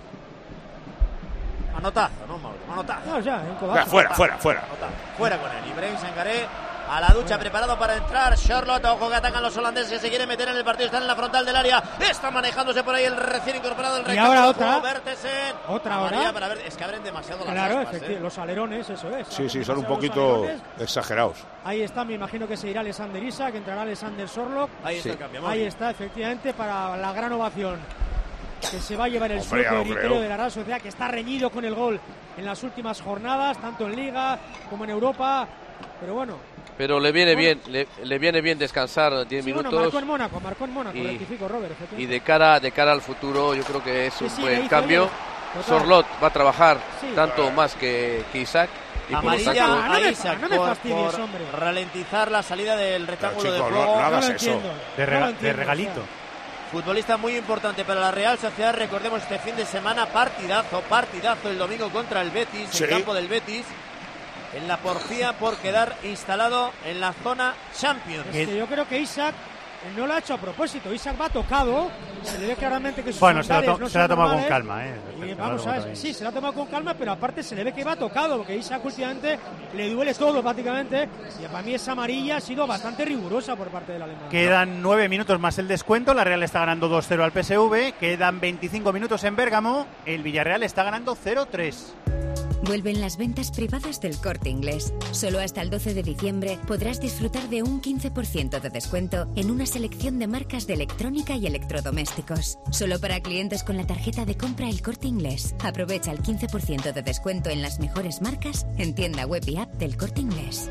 Manotazo, ¿no, Mauro? Manotazo. No, ya, un codazo. Fuera. Fuera con él. Ibrahim Sangaré a la ducha, preparado para entrar. Charlotte, ojo que atacan los holandeses, que se quieren meter en el partido, están en la frontal del área, está manejándose por ahí el recién incorporado, el recambio. Y ahora otra. Otra ahora. Para ver, es que abren demasiado las Claro, aspas, los alerones, eso es. Sí, son un poquito exagerados. Ahí está, me imagino que se irá Alexander Isak, que entrará Alexander Sorloth. Ahí está el cambio. Ahí está, efectivamente, para la gran ovación que se va a llevar el sueldo heredero de la Real Sociedad, que está reñido con el gol en las últimas jornadas, tanto en Liga como en Europa. Pero bueno. Pero le viene bien, le viene bien descansar 10 minutos. Bueno, marcó en Mónaco, rectifico, Robert. Y de cara al futuro, yo creo que es un buen cambio. Sorloth va a trabajar tanto más que Isak. Y amarilla a Isak no me fastidies, hombre. Ralentizar la salida del rectángulo de juego. No hagas eso. De regalito. Futbolista muy importante para la Real Sociedad. Recordemos este fin de semana, partidazo el domingo contra el Betis, el campo del Betis, en la porfía por quedar instalado en la zona Champions. Yo creo que Isak no lo ha hecho a propósito. Isak va tocado, se le ve claramente que sus se la ha tomado con calma. Vamos a ver, sí, se la ha tomado con calma, pero aparte se le ve que va tocado, porque Isak últimamente le duele todo prácticamente, y para mí esa amarilla ha sido bastante rigurosa por parte del alemán. Quedan 9 minutos más el descuento, la Real está ganando 2-0 al PSV, quedan 25 minutos en Bérgamo, el Villarreal está ganando 0-3. Vuelven las ventas privadas del Corte Inglés. Solo hasta el 12 de diciembre podrás disfrutar de un 15% de descuento en una selección de marcas de electrónica y electrodomésticos. Solo para clientes con la tarjeta de compra El Corte Inglés. Aprovecha el 15% de descuento en las mejores marcas en tienda web y app del Corte Inglés.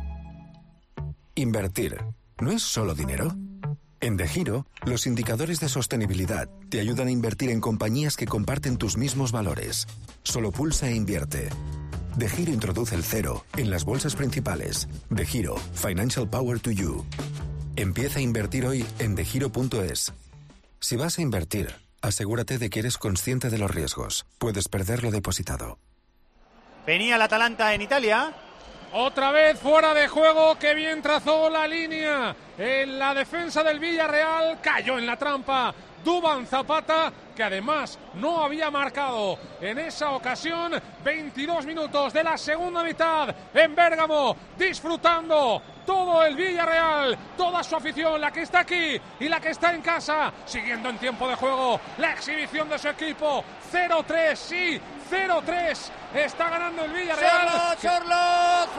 Invertir ¿no es solo dinero? En DeGiro, los indicadores de sostenibilidad te ayudan a invertir en compañías que comparten tus mismos valores. Solo pulsa e invierte. DeGiro introduce el cero en las bolsas principales. DeGiro, Financial Power to You. Empieza a invertir hoy en degiro.es. Si vas a invertir, asegúrate de que eres consciente de los riesgos. Puedes perder lo depositado. Venía el Atalanta en Italia. Otra vez fuera de juego, que bien trazó la línea en la defensa del Villarreal, cayó en la trampa Duván Zapata, que además no había marcado en esa ocasión. 22 minutos de la segunda mitad en Bérgamo, disfrutando todo el Villarreal, toda su afición, la que está aquí y la que está en casa, siguiendo en tiempo de juego la exhibición de su equipo. 0-3, sí, 0-3, está ganando el Villarreal. ¡Chorlos,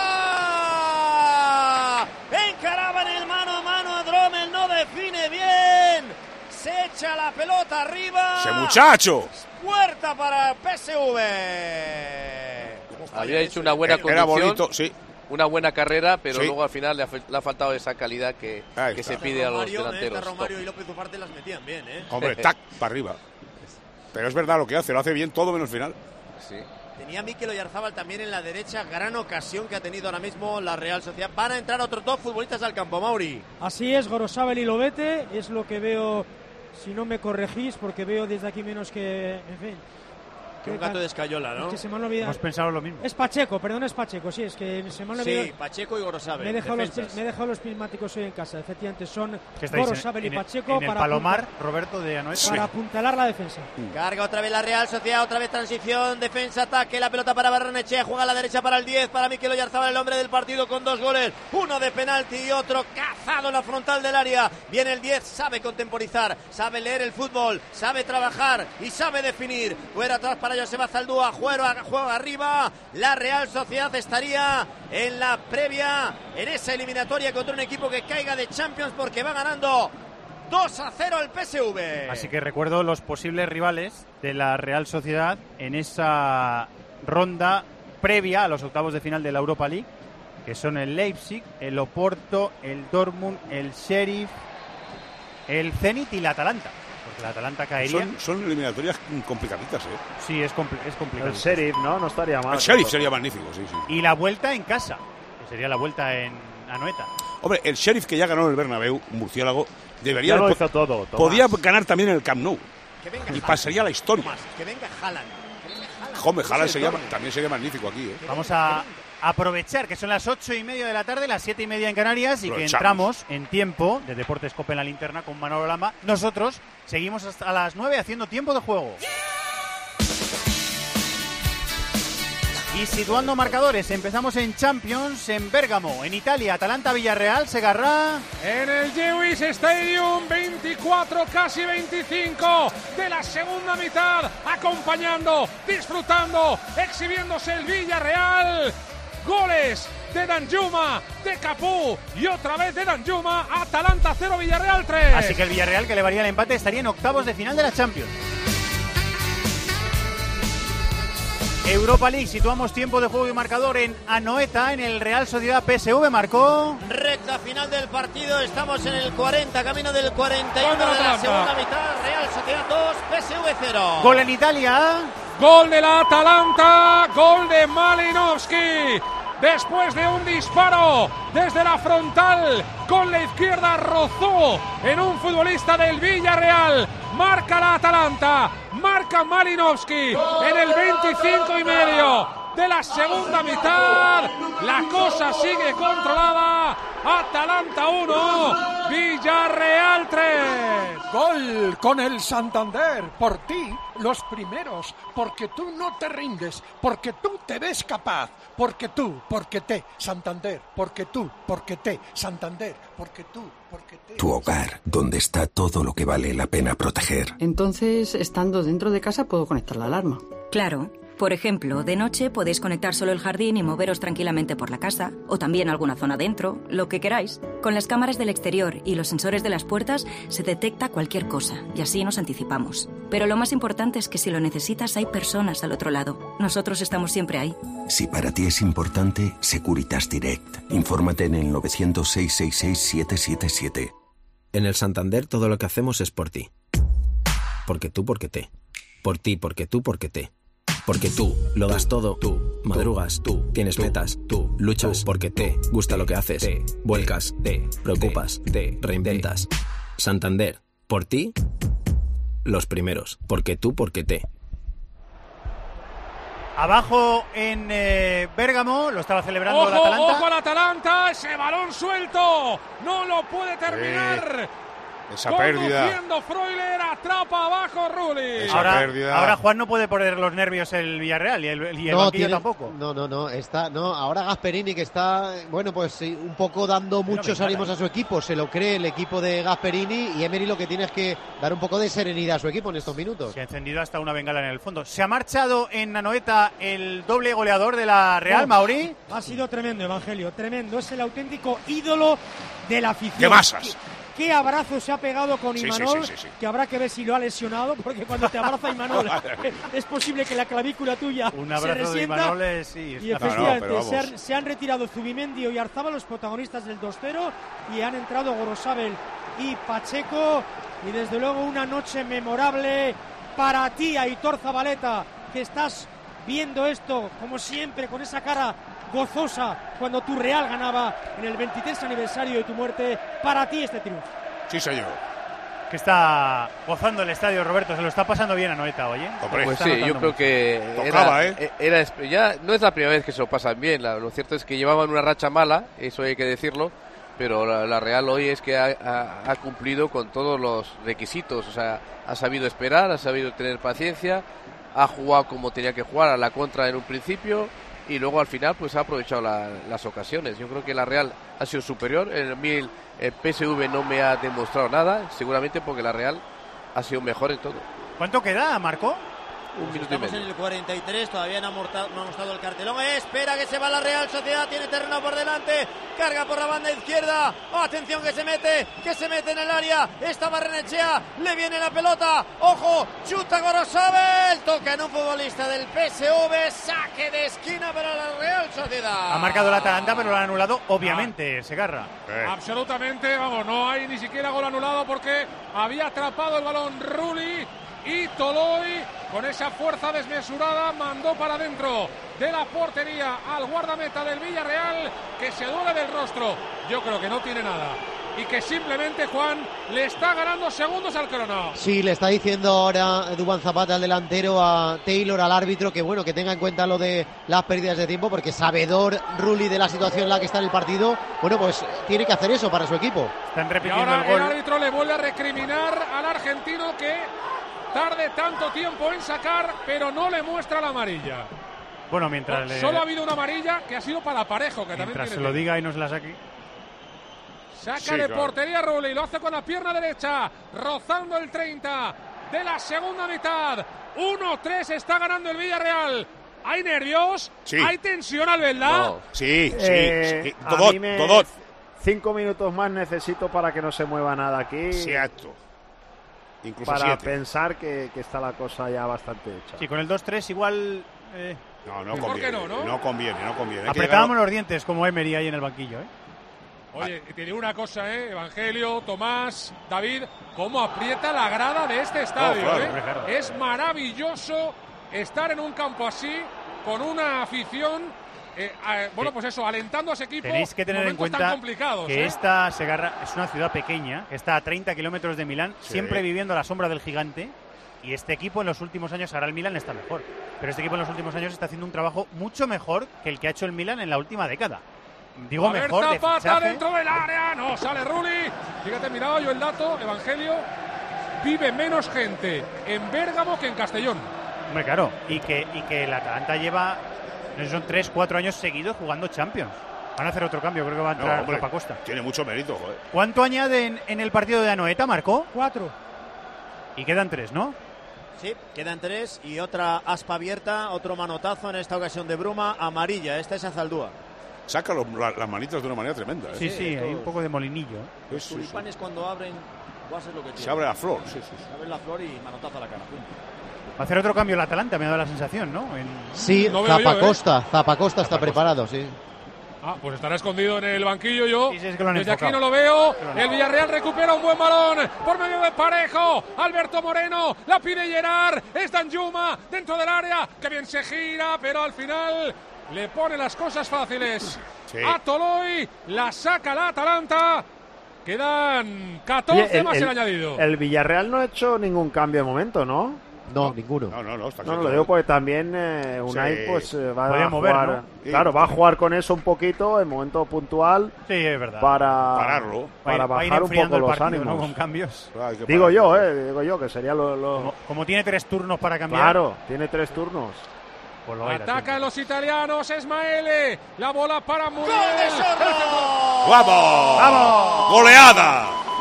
fuera! Encaraba en el mano a mano a Drommel, no define bien. Se echa la pelota arriba. ¡Ese muchacho! Puerta para PSV. Había hecho una buena conducción. Era bonito, sí. Una buena carrera, pero luego al final le ha faltado esa calidad que se pide a los delanteros. Romario y López Ufarte las metían bien, Hombre, tac, para arriba. Pero es verdad lo que hace, lo hace bien todo menos el final. Sí. Tenía Mikel Oyarzábal también en la derecha, gran ocasión que ha tenido ahora mismo la Real Sociedad. Van a entrar otros dos futbolistas al campo, Mauri. Así es, Gorosabel y Lobete, es lo que veo, si no me corregís, porque veo desde aquí menos que, en fin... Un gato de escayola, ¿no? Es que se me han olvidado. Hemos pensado lo mismo. Es Pacheco, perdón, es Pacheco, sí, es que se me han olvidado. Sí, Pacheco y Gorosabel. Me he dejado los prismáticos hoy en casa, efectivamente, son Gorosabel y Pacheco en el para Palomar, Roberto de Anoeta. Para apuntalar la defensa. Carga otra vez la Real Sociedad, otra vez transición, defensa, ataque, la pelota para Barrenechea, juega a la derecha para el 10, para Mikel Oyarzábal, el hombre del partido con 2 goles, uno de penalti y otro cazado en la frontal del área. Viene el 10, sabe contemporizar, sabe leer el fútbol, sabe trabajar y sabe definir. Fuera atrás para Joseba Zaldúa. Juega arriba, la Real Sociedad estaría en la previa, en esa eliminatoria contra un equipo que caiga de Champions, porque va ganando 2-0 el PSV. Así que recuerdo los posibles rivales de la Real Sociedad en esa ronda previa a los octavos de final de la Europa League, que son el Leipzig, el Oporto, el Dortmund, el Sheriff, el Zenit y la Atalanta. Porque la Atalanta caería. Son eliminatorias complicaditas, Sí, es complicado. El Sheriff, ¿no? No estaría mal. El Sheriff sería magnífico, sí. Y la vuelta en casa, que sería la vuelta en Anoeta. Hombre, el Sheriff, que ya ganó el Bernabéu, un murciélago, debería... Ya lo hizo todo, Tomás. Podía ganar también el Camp Nou. Y pasaría la historia. Tomás, que venga Haaland. Hombre, Haaland también sería magnífico aquí, Vamos a aprovechar que son las 8:30 de la tarde, las 7:30 en Canarias, y que entramos en tiempo de Deportes Cope en la linterna con Manolo Lama. Nosotros seguimos hasta las 9 haciendo tiempo de juego. Y situando marcadores, empezamos en Champions, en Bérgamo, en Italia, Atalanta-Villarreal, Segarra. En el Jewish Stadium, 24, casi 25 de la segunda mitad, acompañando, disfrutando, exhibiéndose el Villarreal. Goles de Danjuma, de Capú y otra vez de Danjuma. Atalanta 0, Villarreal 3. Así que el Villarreal, que le varía el empate, estaría en octavos de final de la Champions. Europa League, situamos tiempo de juego y marcador en Anoeta, en el Real Sociedad PSV. Marcó. Recta final del partido, estamos en el 40, camino del 41 de la segunda mitad. Real Sociedad 2, PSV 0. Gol en Italia. Gol de la Atalanta, gol de Malinovski. Después de un disparo desde la frontal con la izquierda, rozó en un futbolista del Villarreal. Marca la Atalanta, marca Malinovski en el 25,5 de la segunda mitad. La cosa sigue controlada. Atalanta 1, Villarreal 3. Gol con el Santander. Por ti, los primeros. Porque tú no te rindes. Porque tú te ves capaz. Porque tú, porque te, Santander. Porque tú, porque te, Santander. Porque tú, porque te. Tu hogar, donde está todo lo que vale la pena proteger. Entonces, estando dentro de casa, puedo conectar la alarma. Claro. Por ejemplo, de noche podéis conectar solo el jardín y moveros tranquilamente por la casa, o también alguna zona dentro, lo que queráis. Con las cámaras del exterior y los sensores de las puertas se detecta cualquier cosa, y así nos anticipamos. Pero lo más importante es que si lo necesitas hay personas al otro lado. Nosotros estamos siempre ahí. Si para ti es importante, Securitas Direct. Infórmate en el 900-666-777. En el Santander todo lo que hacemos es por ti. Porque tú, porque te. Por ti, porque tú, porque te. Porque tú lo das todo, tú madrugas, tú tienes metas, tú luchas, porque te gusta lo que haces, vuelcas, te preocupas, te reinventas. Santander, por ti, los primeros. Porque tú, porque te. Abajo en Bérgamo, lo estaba celebrando el ¡Ojo, Atalanta. ojo al Atalanta! ¡Ese balón suelto! ¡No lo puede terminar! Esa pérdida. Conduciendo Freuler, atrapa abajo Rulli. Ahora Juan no puede poner los nervios el Villarreal y el banquillo tampoco. No, ahora Gasperini, que está, bueno, pues sí, un poco dando muchos ánimos a su equipo, se lo cree el equipo de Gasperini, y Emery lo que tiene es que dar un poco de serenidad a su equipo en estos minutos. Se ha encendido hasta una bengala en el fondo. Se ha marchado en Anoeta el doble goleador de la Real, Mauri. Ha sido tremendo, Evangelio, tremendo. Es el auténtico ídolo de la afición. ¡Qué masas! Qué abrazo se ha pegado con Imanol, sí. que habrá que ver si lo ha lesionado, porque cuando te abraza Imanol es posible que la clavícula tuya un se abrazo resienta. de Imanol sí, y efectivamente se han retirado Zubimendi y Oyarzabal, los protagonistas del 2-0, y han entrado Gorosabel y Pacheco, y desde luego una noche memorable para ti, Aitor Zabaleta, que estás viendo esto como siempre con esa cara gozosa cuando tu Real ganaba en el 23 aniversario de tu muerte. Para ti este triunfo. Sí, señor. Que está gozando el estadio, Roberto. Se lo está pasando bien a Anoeta hoy, ¿eh? Pues sí, yo creo que ya no es la primera vez que se lo pasan bien. Lo cierto es que llevaban una racha mala, eso hay que decirlo, pero la Real hoy es que ha cumplido con todos los requisitos. O sea, ha sabido esperar, ha sabido tener paciencia, ha jugado como tenía que jugar, a la contra en un principio, y luego al final pues ha aprovechado las ocasiones. Yo creo que la Real ha sido superior. En el PSV no me ha demostrado nada, seguramente porque la Real ha sido mejor en todo. ¿Cuánto queda, Marco? Un minuto y medio. Estamos en el 43, todavía no ha mostrado el cartelón. Espera que se va la Real Sociedad, tiene terreno por delante, carga por la banda izquierda. Oh, atención que se mete en el área. Está Barrenechea, le viene la pelota. Ojo, chuta Gorosabel, toca en un futbolista del PSV, saque de esquina para la Real Sociedad. Ha marcado el Atalanta, pero lo han anulado, obviamente, Segarra. Absolutamente, vamos, no hay ni siquiera gol anulado porque había atrapado el balón Rulli. Y Toloi, con esa fuerza desmesurada, mandó para adentro de la portería al guardameta del Villarreal, que se duele del rostro. Yo creo que no tiene nada y que simplemente, Juan, le está ganando segundos al crono. Sí, le está diciendo ahora Duván Zapata, al delantero, a Taylor, al árbitro, que bueno, que tenga en cuenta lo de las pérdidas de tiempo, porque sabedor Rulli de la situación en la que está en el partido, bueno, pues tiene que hacer eso para su equipo. Están repitiendo y ahora el gol. El árbitro le vuelve a recriminar al argentino que tarde tanto tiempo en sacar, pero no le muestra la amarilla. Bueno, mientras solo ha habido una amarilla que ha sido para Parejo, que también mientras tiene se lo diga y nos la saque. Saca de portería Rulli, lo hace con la pierna derecha, rozando el 30 de la segunda mitad. 1-3 está ganando el Villarreal. ¿Hay nervios? Sí. ¿Hay tensión, Albelda? No. Sí. Dodot. 5 minutos más necesito para que no se mueva nada aquí. Cierto. Incluso para 7. pensar que está la cosa ya bastante hecha. Sí, con el 2-3 igual... No conviene, no conviene. Apretábamos los dientes como Emery ahí en el banquillo, Oye, te digo una cosa, Evangelio, Tomás, David, cómo aprieta la grada de este estadio, claro. Es maravilloso estar en un campo así, con una afición, bueno, pues eso, alentando a ese equipo. Tenéis que tener en cuenta que esta Segarra es una ciudad pequeña, que está a 30 kilómetros de Milán, siempre viviendo a la sombra del gigante, y este equipo en los últimos años, ahora el Milán está mejor, pero este equipo en los últimos años está haciendo un trabajo mucho mejor que el que ha hecho el Milán en la última década. Digo, mejor de Zapata dentro del área, no sale Rulli. Fíjate, miraba yo el dato, Evangelio, vive menos gente en Bérgamo que en Castellón. Hombre, claro, y que el Atalanta lleva, no sé, son 3-4 años seguidos jugando Champions. Van a hacer otro cambio, creo que va a entrar Rafa Costa. Tiene mucho mérito, joder. ¿Cuánto añaden en el partido de Anoeta, Marco? 4. Y quedan 3, ¿no? Sí, quedan 3 y otra aspa abierta, otro manotazo, en esta ocasión de Bruma, amarilla. Esta es Azaldúa. Saca las manitas de una manera tremenda. Sí, hay un poco de molinillo. Los tulipanes cuando abren, va a ser lo que tiene. Se abre la flor, Se abre la flor y manotazo a la cara. Va a hacer otro cambio el Atalanta, me ha dado la sensación, ¿no? Sí, no Zapacosta está preparado, sí. Pues estará escondido en el banquillo yo. Sí, es que lo han Desde enfocado. aquí no lo veo. El Villarreal recupera un buen balón por medio de Parejo. Alberto Moreno la pide Gerard. Es Danjuma dentro del área. Que bien se gira, pero al final le pone las cosas fáciles. Sí. A Toloi la saca la Atalanta. Quedan 14 más el añadido. El Villarreal no ha hecho ningún cambio de momento, ¿no? No, ninguno. No, está No, quieto. lo digo porque también Unai pues va Podía a mover, jugar, ¿no? claro, va a jugar con eso un poquito en momento puntual. Sí, es verdad. Para pararlo. Para va a ir bajar un enfriando poco el los partido, ¿no? ánimos. Con cambios. Digo yo, que sería lo... Como tiene 3 turnos para cambiar. Claro, tiene 3 turnos. Pues lo va a ir haciendo. Atacan los italianos, Ismaele. La bola para Muriel. ¡Gol de Sorlo! ¡Vamos! ¡Vamos! ¡Goleada!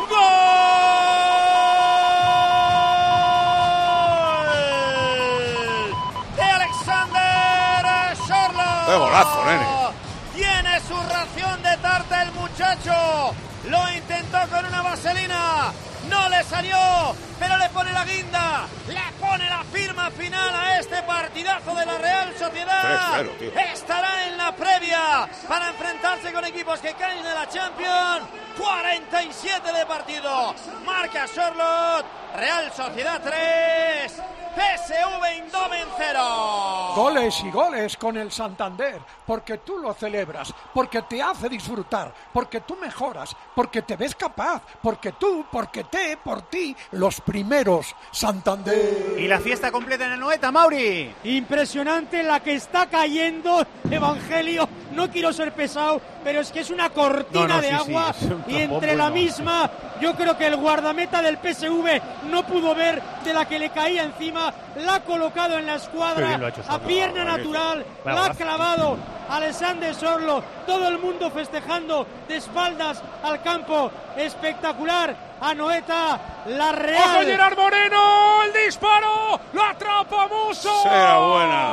¡Gol! De Alexander Sorlo. ¡Qué golazo, nene! Tiene su ración de tarta el muchacho. Lo intentó con una vaselina. No le salió, pero le pone la guinda, le pone la firma final a este partidazo de la Real Sociedad. 3-0, tío. Estará en la previa para enfrentarse con equipos que caen de la Champions. 47 de partido. Marca Sorlot. Real Sociedad 3. PSV Eindhoven 0. Goles y goles con el Santander, porque tú lo celebras, porque te hace disfrutar, porque tú mejoras, porque te ves capaz, porque tú, porque te, por ti, los primeros. Santander. Y la fiesta completa en el Anoeta, Mauri. Impresionante la que está cayendo, Evangelio. No quiero ser pesado, pero es que es una cortina de agua. Sí, es un y entre tapón la muy misma, yo creo que el guardameta del PSV no pudo ver de la que le caía encima. La ha colocado en la Qué escuadra bien lo ha hecho a Sorlo. pierna natural. La ha clavado Alexander Sorlo. Todo el mundo festejando de espaldas al campo. Espectacular. Anoeta, la Real. ¡Ojo Gerard Moreno! ¡El disparo! ¡Lo atrapa Musso! Será buena.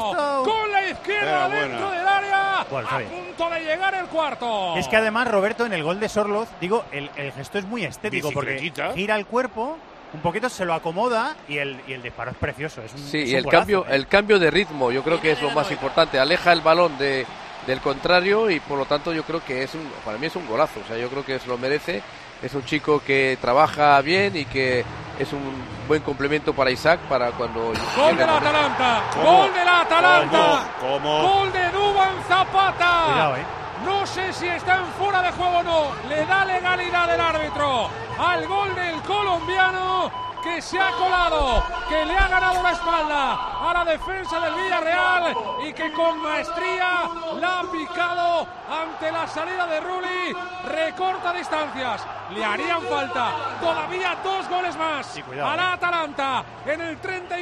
Con la izquierda Será dentro buena. del área. Bueno, está a bien. punto de llegar el cuarto. Es que además, Roberto, en el gol de Sorloz, digo, el gesto es muy estético porque Bicicletita. gira el cuerpo, un poquito se lo acomoda y el disparo es precioso. Es un, Sí, es y un el golazo, cambio de ritmo, yo creo que es lo más importante. Aleja el balón del contrario y por lo tanto yo creo que para mí es un golazo. O sea, yo creo que se lo merece. Es un chico que trabaja bien y que es un buen complemento para Isaac para cuando... Gol de la Atalanta. Gol de la Atalanta. ¿Cómo? Gol de Duban Zapata. Cuidado, No sé si está en fuera de juego o no. Le da legalidad el árbitro al gol del colombiano que se ha colado, que le ha ganado la espalda a la defensa del Villarreal y que con maestría la ha picado ante la salida de Rulli. Recorta distancias. Le harían falta todavía 2 goles más cuidado, a la Atalanta en el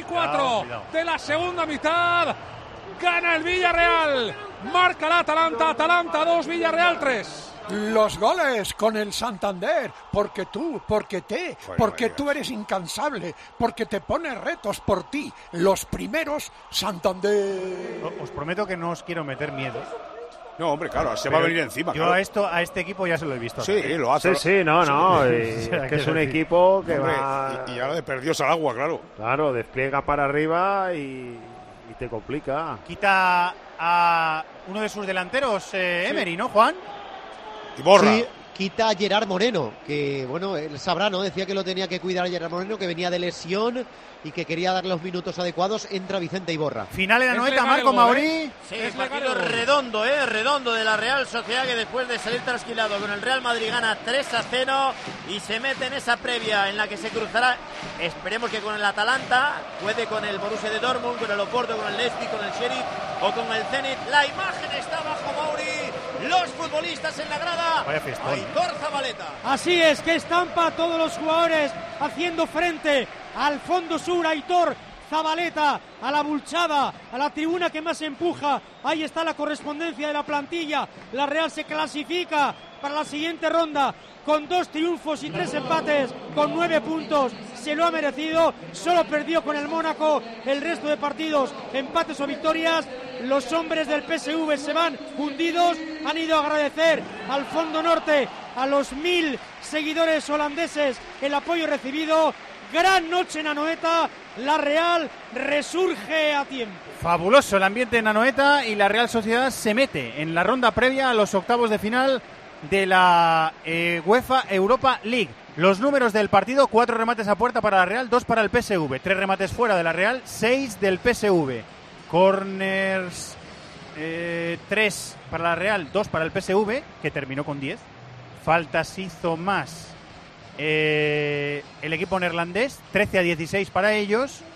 34 Cuidado. de la segunda mitad. Gana el Villarreal. Marca la Atalanta 2, Villarreal 3. Los goles con el Santander, porque tú, porque te, porque tú eres incansable, porque te pones retos por ti. Los primeros, Santander. Os prometo que no os quiero meter miedo. No, hombre, claro, se Pero va a venir encima. Yo claro. a este equipo ya se lo he visto. Sí, lo hace. Sí, no. Sí. Es que es un Quiero decir. equipo que Hombre, va... y ahora de perdidos al agua, claro. Claro, despliega para arriba y te complica. Quita a uno de sus delanteros, Emery, ¿no, Juan? Y borra. Sí, quita a Gerard Moreno, que bueno, él sabrá, ¿no? Decía que lo tenía que cuidar a Gerard Moreno, que venía de lesión y que quería darle los minutos adecuados. Entra Vicente Iborra. Final en la Es Anoeta, legal Marco el gol, Mauri. Sí, Es partido legal. redondo de la Real Sociedad, que después de salir trasquilado con el Real Madrid gana 3-0 y se mete en esa previa en la que se cruzará, esperemos que con el Atalanta, puede con el Borussia de Dortmund, con el Oporto, con el Leipzig, con el Sheriff o con el Zenit. La imagen está bajo Mauri, los futbolistas en la grada. Vaya fiestón, Aitor Zabaleta. Así es, que estampa a todos los jugadores haciendo frente al fondo sur. Aitor Zabaleta, a la bulchada, a la tribuna que más empuja. Ahí está la correspondencia de la plantilla. La Real se clasifica para la siguiente ronda con 2 triunfos y 3 empates, con 9 puntos. Se lo ha merecido, solo perdió con el Mónaco. El resto de partidos, empates o victorias. Los hombres del PSV se van hundidos. Han ido a agradecer al Fondo Norte, a los 1000 seguidores holandeses, el apoyo recibido. Gran noche en Anoeta, la Real resurge a tiempo. Fabuloso el ambiente en Anoeta y la Real Sociedad se mete en la ronda previa a los octavos de final de la UEFA Europa League. Los números del partido: 4 remates a puerta para la Real, 2 para el PSV, 3 remates fuera de la Real, 6 del PSV. Corners, 3 para la Real, 2 para el PSV, que terminó con 10. Faltas hizo más el equipo neerlandés, 13-16 para ellos.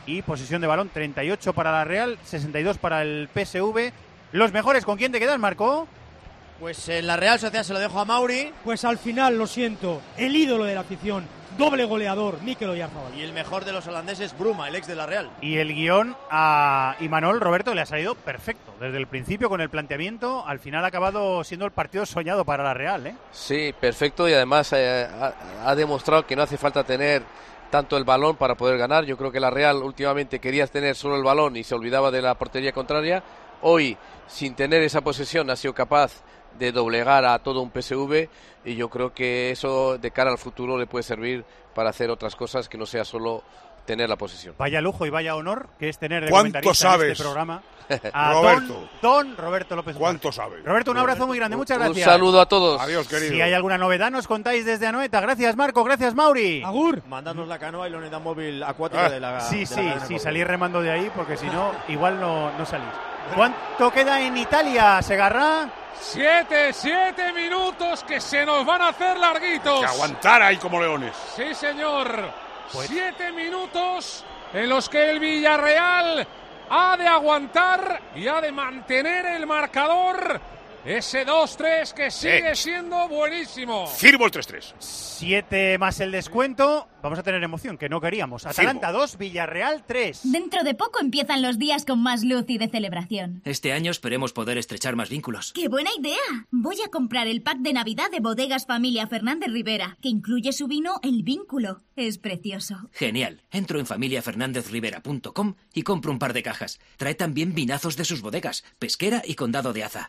y posesión de balón 38 para la Real, 62 para el PSV. Los mejores, ¿con quién te quedas, Marco? Pues en la Real Sociedad se lo dejo a Mauri. Pues al final, lo siento, el ídolo de la afición, doble goleador, Mikel Oyarzabal. Y el mejor de los holandeses, Bruma, el ex de la Real. Y el guión a Imanol, Roberto, le ha salido perfecto. Desde el principio, con el planteamiento, al final ha acabado siendo el partido soñado para la Real, ¿eh? Sí, perfecto, y además ha demostrado que no hace falta tener tanto el balón para poder ganar. Yo creo que la Real últimamente quería tener solo el balón y se olvidaba de la portería contraria. Hoy, sin tener esa posesión, ha sido capaz de doblegar a todo un PSV, y yo creo que eso de cara al futuro le puede servir para hacer otras cosas que no sea solo tener la posesión. Vaya lujo y vaya honor que es tener de ¿Cuánto comentarista sabes? en este programa a Roberto. Don Roberto López. ¿Cuánto sabes? Roberto, un abrazo muy grande, muchas gracias. Un saludo a todos. Adiós, querido. Si hay alguna novedad, nos contáis desde Anoeta. Gracias, Marco, gracias, Mauri. Agur. Mandadnos la canoa y la unidad móvil acuática de la... Sí, de la sí, salís remando de ahí, porque si no, igual no salís. ¿Cuánto queda en Italia, Segarra? 7 minutos que se nos van a hacer larguitos. Que aguantar ahí como leones. Sí, señor. 7 minutos en los que el Villarreal ha de aguantar y ha de mantener el marcador. Ese 2-3 que sigue siendo buenísimo. Firmo el 3-3. 7 más el descuento. Vamos a tener emoción, que no queríamos. Atalanta 2, Villarreal 3. Dentro de poco empiezan los días con más luz y de celebración. Este año esperemos poder estrechar más vínculos. ¡Qué buena idea! Voy a comprar el pack de Navidad de Bodegas Familia Fernández Rivera, que incluye su vino El Vínculo. Es precioso. Genial. Entro en familiafernandezrivera.com y compro un par de cajas. Trae también vinazos de sus bodegas, Pesquera y Condado de Aza.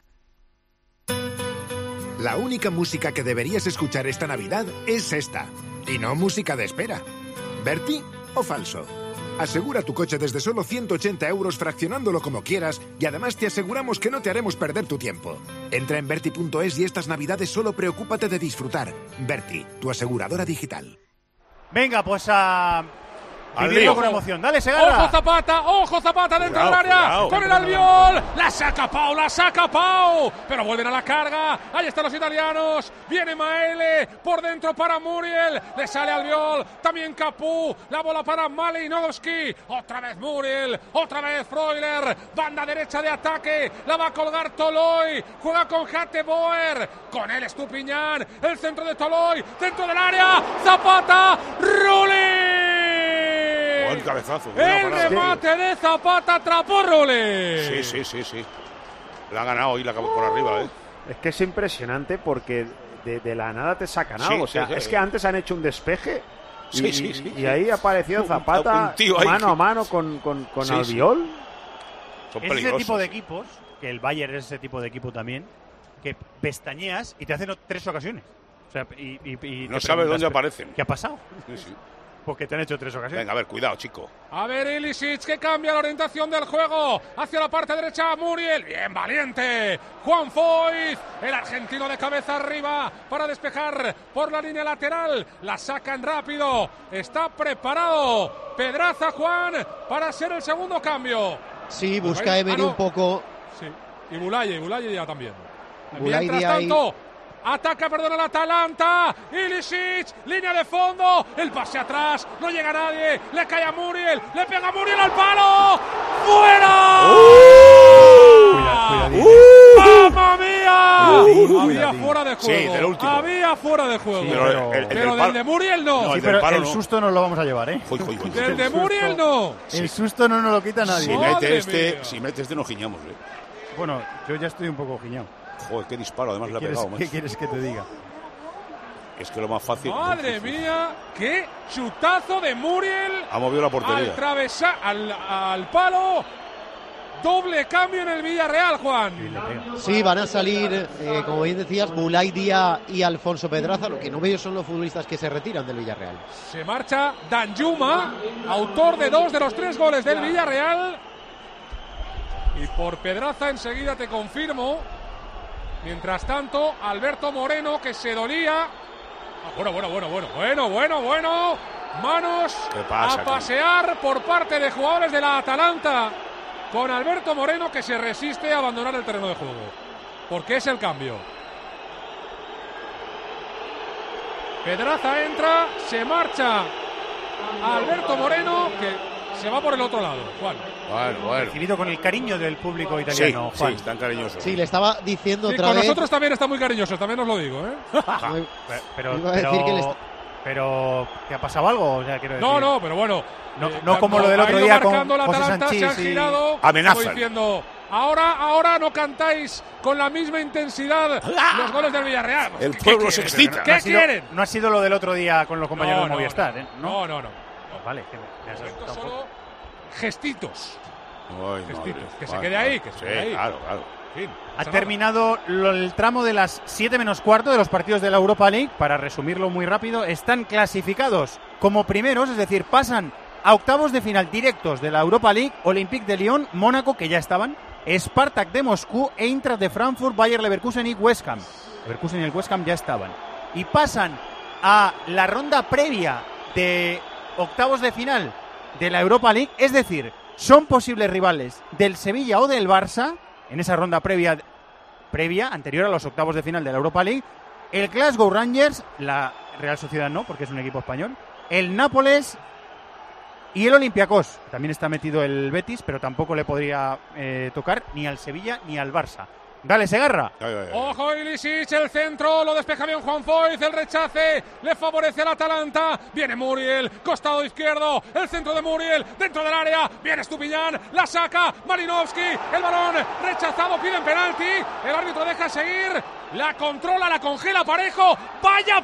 La única música que deberías escuchar esta Navidad es esta, y no música de espera. ¿Berti o falso? Asegura tu coche desde solo 180 € fraccionándolo como quieras, y además te aseguramos que no te haremos perder tu tiempo. Entra en Berti.es y estas Navidades solo preocúpate de disfrutar. Berti, tu aseguradora digital. Venga, pues a... vivirlo con emoción. Dale, Segarra. Ojo Zapata dentro del área, con el Albiol, la saca Pau, pero vuelven a la carga, ahí están los italianos, viene Maele, por dentro para Muriel, le sale Albiol, también Capú, la bola para Malinowski, otra vez Muriel, otra vez Freuler, banda derecha de ataque, la va a colgar Toloi, juega con Hatteboer, con él Estupiñán, el centro de Toloi, dentro del área, Zapata, Rulli. Buen cabezazo. El remate de Zapata atrapó Rulli. Sí. La ha ganado hoy por arriba, ¿eh? Es que es impresionante porque de la nada te sacan algo. O sea, es que antes han hecho un despeje y ahí apareció Zapata mano a mano con Albiol. Son es peligrosos. ese tipo de equipos, que el Bayern es ese tipo de equipo también, que pestañeas y te hacen 3 ocasiones. O sea, y no sabes dónde aparecen. ¿Qué ha pasado? Sí. Porque te han hecho 3 ocasiones. Venga, a ver, cuidado, chico. A ver, Ilicic, que cambia la orientación del juego. Hacia la parte derecha, Muriel. Bien, valiente. Juan Foyth, el argentino de cabeza arriba para despejar por la línea lateral. La sacan rápido. Está preparado Pedraza, Juan, para ser el segundo cambio. Sí, busca Emery un poco. Sí, y Boulaye ya también. Boulaye Mientras tanto... Ataca, el Atalanta. Ilicic, línea de fondo. El pase atrás. No llega nadie. Le cae a Muriel. Le pega a Muriel al palo. ¡Fuera! ¡Mamma mía! Había fuera de juego. Sí, del último. Había fuera de juego. Sí, pero del de Muriel no. Sí, pero el susto nos lo vamos a llevar, ¿eh? Del de Muriel no. El susto no nos lo quita nadie. Si mete este, nos giñamos, ¿eh? Bueno, yo ya estoy un poco giñado. Joder, qué disparo, además le ha pegado. ¿Qué quieres que te diga? Es que lo más fácil... Madre mía, qué chutazo de Muriel. Ha movido la portería. Al palo. Doble cambio en el Villarreal, Juan. Sí, van a salir, como bien decías, Boulaye y Alfonso Pedraza. Lo que no veo son los futbolistas que se retiran del Villarreal. Se marcha Danjuma, autor de 2 de los 3 goles del Villarreal. Y por Pedraza enseguida te confirmo. Mientras tanto, Alberto Moreno, que se dolía. Bueno. Manos a pasear por parte de jugadores de la Atalanta. Con Alberto Moreno, que se resiste a abandonar el terreno de juego. Porque es el cambio. Pedraza entra, se marcha Alberto Moreno, que se va por el otro lado, Juan. Bueno. Recibido con el cariño del público italiano, Sí, Juan. sí, están cariñosos. Sí, le estaba diciendo Sí, otra con vez. nosotros también está muy cariñoso, también os lo digo, ¿eh? Pero ¿te ha pasado algo? O sea, quiero decir, No, pero bueno. no como lo del otro día con marcando la José Atalanta, Sanchís se han girado, amenazan. como diciendo, ahora no cantáis con la misma intensidad los goles del Villarreal. El pueblo se excita. ¿Qué quieren? No ha sido lo del otro día con los compañeros de Movistar, ¿eh? No. Vale, que me has asustado un poco. Solo gestitos. Ay, Gestitos. madre. Que se quede ahí, que se quede ahí. Claro. En fin, Ha terminado el tramo de las 7 menos cuarto de los partidos de la Europa League. Para resumirlo muy rápido, están clasificados como primeros, es decir, pasan a octavos de final directos de la Europa League: Olympique de Lyon, Mónaco, que ya estaban, Spartak de Moscú, Eintracht de Frankfurt, Bayer Leverkusen y West Ham. Leverkusen y el West Ham ya estaban. Y pasan a la ronda previa de octavos de final de la Europa League, es decir, son posibles rivales del Sevilla o del Barça en esa ronda previa anterior a los octavos de final de la Europa League: el Glasgow Rangers, la Real Sociedad no, porque es un equipo español, el Nápoles y el Olympiacos. También está metido el Betis, pero tampoco le podría tocar ni al Sevilla ni al Barça. Dale, Segarra. Ojo, Ilicic, el centro, lo despeja bien Juan Foyth, el rechace, le favorece al Atalanta, viene Muriel, costado izquierdo, el centro de Muriel, dentro del área, viene Estupiñán, la saca, Malinovski, el balón rechazado, piden penalti, el árbitro deja seguir, la controla, la congela Parejo, vaya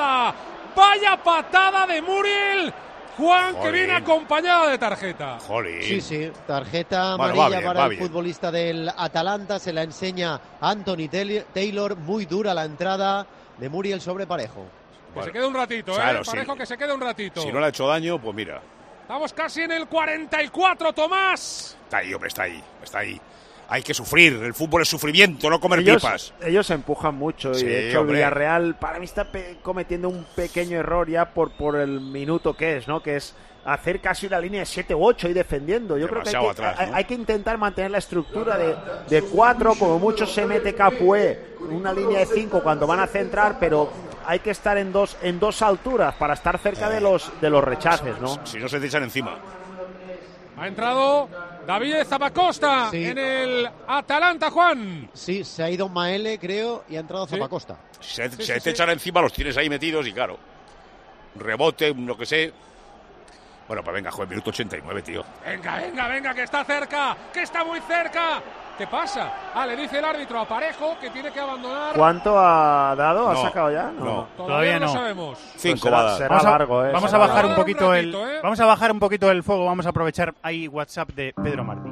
patada de Muriel. Juan, que viene acompañada de tarjeta. Jolín. Sí, tarjeta Bueno, amarilla para va el bien. futbolista del Atalanta. Se la enseña Anthony Taylor. Muy dura la entrada de Muriel sobre Parejo. Que se quede un ratito, claro, Parejo, sí. que se quede un ratito. Si no le ha hecho daño, pues mira. Estamos casi en el 44, Tomás. Está ahí, hombre, está ahí. Hay que sufrir. El fútbol es sufrimiento, no comer pipas. Ellos empujan mucho Sí, y de hecho hombre. el Villarreal para mí está cometiendo un pequeño error ya por el minuto que es, ¿no? Que es hacer casi una línea de 7 u 8 y defendiendo. Yo Demasiado creo que atrás, ¿no? hay que intentar mantener la estructura de 4, como mucho se mete Capué, una línea de 5 cuando van a centrar, pero hay que estar en dos alturas para estar cerca de los rechaces, ¿no? Si no se te echan encima. Ha entrado David Zapacosta en el Atalanta, Juan. Sí, se ha ido Maele, creo, y ha entrado Zapacosta. Se te echan encima, los tienes ahí metidos y claro. Rebote, lo que sé. Bueno, pues venga, joder, minuto 89, tío. Venga, que está cerca, que está muy cerca. ¿Qué pasa? Le dice el árbitro a Parejo que tiene que abandonar. ¿Cuánto ha dado? ¿Ha No, sacado ya? no. Todavía no sabemos. 5 Pues va a dar. será largo, ¿eh? Vamos a bajar un poquito vamos a bajar un poquito el fuego. Vamos a aprovechar ahí WhatsApp de Pedro Martí.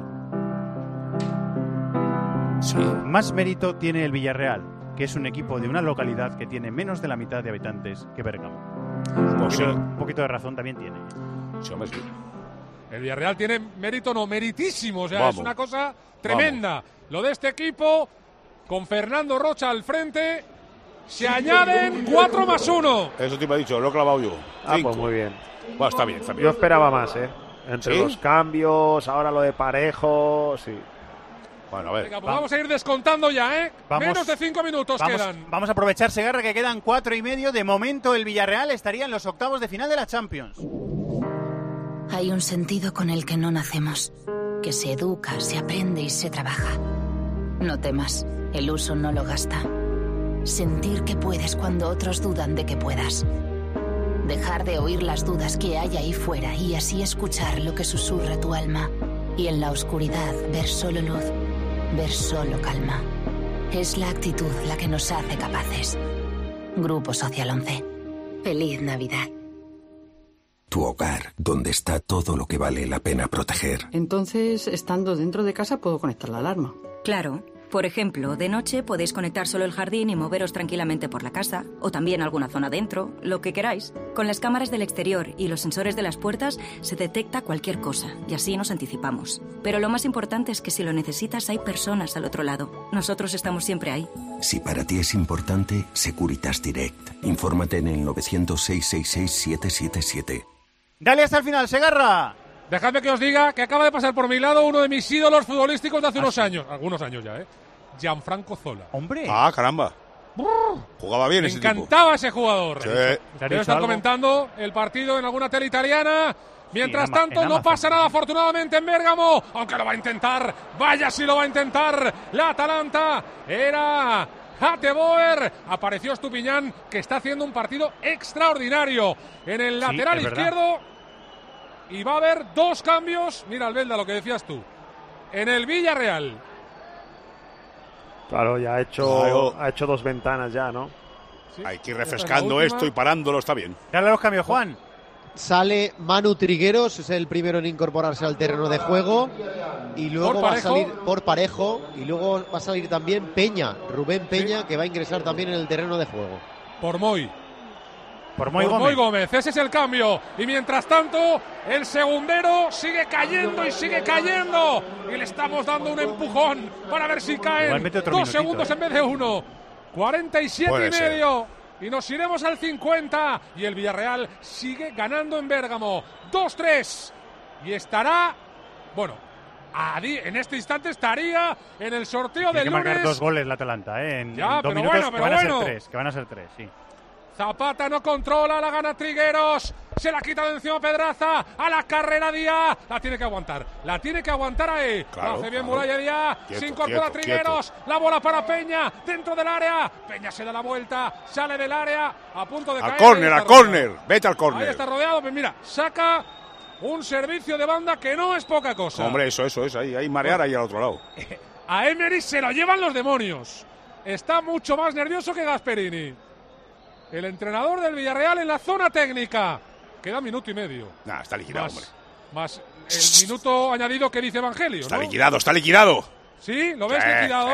Sí. Más mérito tiene el Villarreal, que es un equipo de una localidad que tiene menos de la mitad de habitantes que Bergamo. Un poquito de razón también tiene. Sí, hombre, sí. El Villarreal tiene mérito, no, meritísimo. O sea, Vamos. es una cosa tremenda. Lo de este equipo, con Fernando Rocha al frente, se añaden 4 más 1. Eso te me ha dicho, lo he clavado yo. Pues muy bien. Bueno, está bien. Yo esperaba más, entre ¿Sí? los cambios, ahora lo de Parejo, sí. Bueno, a ver. Venga, pues vamos a ir descontando ya, Vamos. Menos de 5 minutos quedan. Vamos a aprovechar, Segarra, que quedan 4 y medio. De momento el Villarreal estaría en los octavos de final de la Champions. Hay un sentido con el que no nacemos, que se educa, se aprende y se trabaja. No temas, el uso no lo gasta. Sentir que puedes cuando otros dudan de que puedas. Dejar de oír las dudas que hay ahí fuera y así escuchar lo que susurra tu alma. Y en la oscuridad ver solo luz, ver solo calma. Es la actitud la que nos hace capaces. Grupo Social 11. Feliz Navidad. Tu hogar, donde está todo lo que vale la pena proteger. Entonces, estando dentro de casa, puedo conectar la alarma. Claro. Por ejemplo, de noche podéis conectar solo el jardín y moveros tranquilamente por la casa, o también alguna zona dentro, lo que queráis. Con las cámaras del exterior y los sensores de las puertas se detecta cualquier cosa, y así nos anticipamos. Pero lo más importante es que si lo necesitas hay personas al otro lado. Nosotros estamos siempre ahí. Si para ti es importante, Securitas Direct. Infórmate en el 900-666-777. Dale hasta el final, Segarra. Dejadme que os diga que acaba de pasar por mi lado uno de mis ídolos futbolísticos de hace unos años. Algunos años ya, Gianfranco Zola. ¡Hombre! Ah, caramba. Jugaba bien Me ese tipo. encantaba ese jugador. Sí. Debe estar comentando el partido en alguna tele italiana. Mientras tanto, no pasa nada afortunadamente en Bérgamo, aunque lo va a intentar. Vaya si lo va a intentar. La Atalanta era Hateboer. Apareció Estupiñán, que está haciendo un partido extraordinario en el lateral izquierdo. Y va a haber 2 cambios. Mira, Albelda, lo que decías tú. En el Villarreal. Claro, ya ha hecho 2 ventanas ya, ¿no? Sí, hay que ir refrescando esto y parándolo, está bien. Dale los cambios, Juan. Sale Manu Trigueros, es el primero en incorporarse al terreno de juego. Y luego va a salir por Parejo. Y luego va a salir también Peña, Rubén Peña, que va a ingresar también en el terreno de juego. Por Moy Gómez. Ese es el cambio. Y mientras tanto, el segundero sigue cayendo y sigue cayendo. Y le estamos dando un empujón para ver si caen 2 segundos en vez de 1. 47 y medio. Y nos iremos al 50. Y el Villarreal sigue ganando en Bérgamo. 2-3. Y estará, bueno, en este instante estaría en el sorteo del lunes. Tiene que marcar 2 goles la Atalanta, en 2 pero minutos, bueno, que van a ser 3, sí. Zapata no controla, la gana Trigueros, se la quita de encima Pedraza, a la carrera Díaz, la tiene que aguantar ahí, claro, lo hace bien Muralla Díaz, se incorpora Trigueros, la bola para Peña, dentro del área, Peña se da la vuelta, sale del área, a punto de caer. Al córner, vete al córner. Ahí está rodeado, pues mira, saca un servicio de banda que no es poca cosa. Hombre, eso es, ahí marear ahí al otro lado. A Emery se lo llevan los demonios, está mucho más nervioso que Gasperini. El entrenador del Villarreal en la zona técnica. Queda 1 minuto y medio. Está liquidado, hombre. Más el minuto añadido que dice Evangelio, Está ¿no? liquidado. ¿Sí? ¿Lo ves liquidado?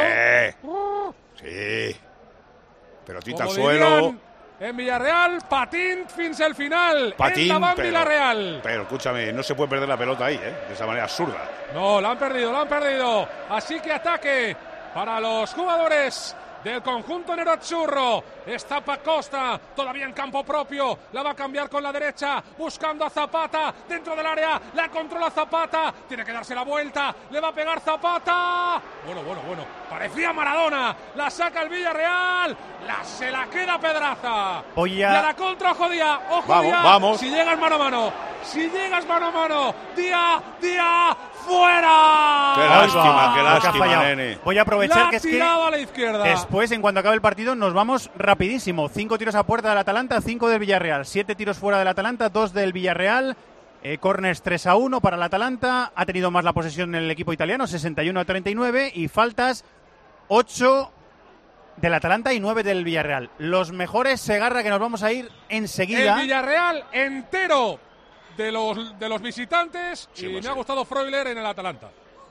Sí. Pelotita al Como suelo. dirían en Villarreal, patín fins el final. Patín, en la Villarreal. Pero escúchame, no se puede perder la pelota ahí, de esa manera absurda. No, la han perdido. Así que ataque para los jugadores del conjunto nerazzurro. Está Pacosta, todavía en campo propio, la va a cambiar con la derecha, buscando a Zapata, dentro del área, la controla Zapata, tiene que darse la vuelta, le va a pegar Zapata. Bueno, parecía Maradona, la saca el Villarreal, se la queda Pedraza. Y a la contra, ojo Díaz, vamos. Si llegas mano a mano, Díaz, ¡fuera! Qué lástima, nene. Voy a aprovechar que es que a la izquierda. Después, en cuanto acabe el partido, nos vamos rapidísimo. 5 tiros a puerta del Atalanta, 5 del Villarreal. 7 tiros fuera del Atalanta, 2 del Villarreal. Corners 3-1 para el Atalanta. Ha tenido más la posesión el equipo italiano, 61-39. Y faltas 8 del Atalanta y 9 del Villarreal. Los mejores, Segarra, que nos vamos a ir enseguida. El Villarreal entero de los visitantes, y me ha gustado Freuler en el Atalanta.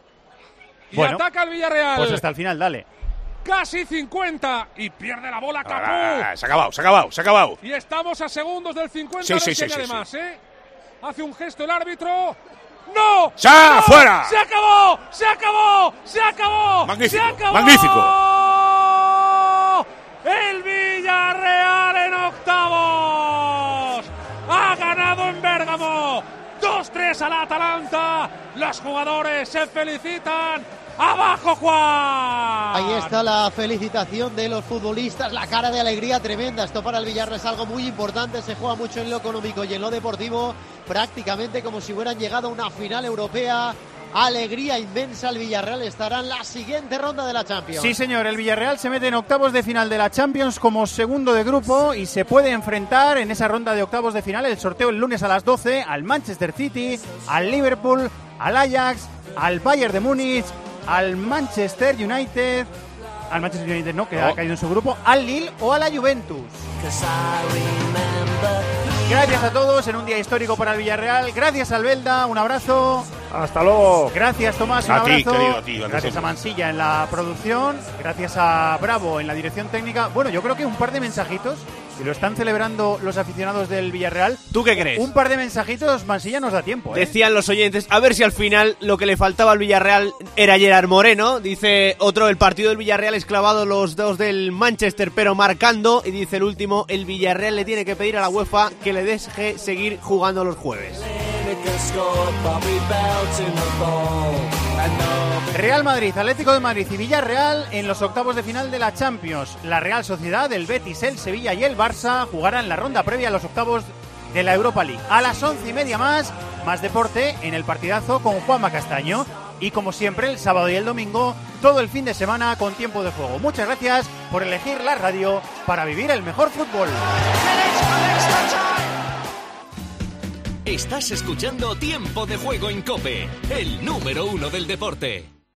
Y ataca el Villarreal. Pues hasta el final, dale. Casi 50 y pierde la bola Capú. Se ha acabado. Y estamos a segundos del 50. Sí. Además, hace un gesto el árbitro. ¡No! ¡Ya! ¡Fuera! ¡Se acabó! Magnífico. El Villarreal en octavos. Ha ganado en Bérgamo. 2-3 a la Atalanta. Los jugadores se felicitan. ¡Abajo, Juan! Ahí está la felicitación de los futbolistas, la cara de alegría tremenda. Esto para el Villarreal es algo muy importante, se juega mucho en lo económico y en lo deportivo, prácticamente como si hubieran llegado a una final europea. Alegría inmensa, el Villarreal estará en la siguiente ronda de la Champions. Sí, señor, el Villarreal se mete en octavos de final de la Champions como segundo de grupo y se puede enfrentar en esa ronda de octavos de final, el sorteo el lunes a las 12, al Manchester City, al Liverpool, al Ajax, al Bayern de Múnich, al Manchester United, que ha caído en su grupo, al Lille o a la Juventus. Gracias a todos en un día histórico para el Villarreal. Gracias, Albelda, un abrazo. Hasta luego. Gracias, Tomás, un a abrazo. Ti, querido, a ti, gracias a Mansilla en la producción. Gracias a Bravo en la dirección técnica. Bueno, yo creo que un par de mensajitos, y lo están celebrando los aficionados del Villarreal. ¿Tú qué crees? Un par de mensajitos, Mansilla, nos da tiempo. Decían los oyentes, a ver si al final lo que le faltaba al Villarreal era Gerard Moreno. Dice otro, el partido del Villarreal es clavado los dos del Manchester, pero marcando. Y dice el último, el Villarreal le tiene que pedir a la UEFA que le deje seguir jugando los jueves. Real Madrid, Atlético de Madrid y Villarreal en los octavos de final de la Champions. La Real Sociedad, el Betis, el Sevilla y el Barça jugarán la ronda previa a los octavos de la Europa League. A las 11:30 más deporte en el partidazo con Juanma Castaño. Y como siempre, el sábado y el domingo, todo el fin de semana con Tiempo de Juego. Muchas gracias por elegir la radio para vivir el mejor fútbol. Estás escuchando Tiempo de Juego en COPE, el número 1 del deporte.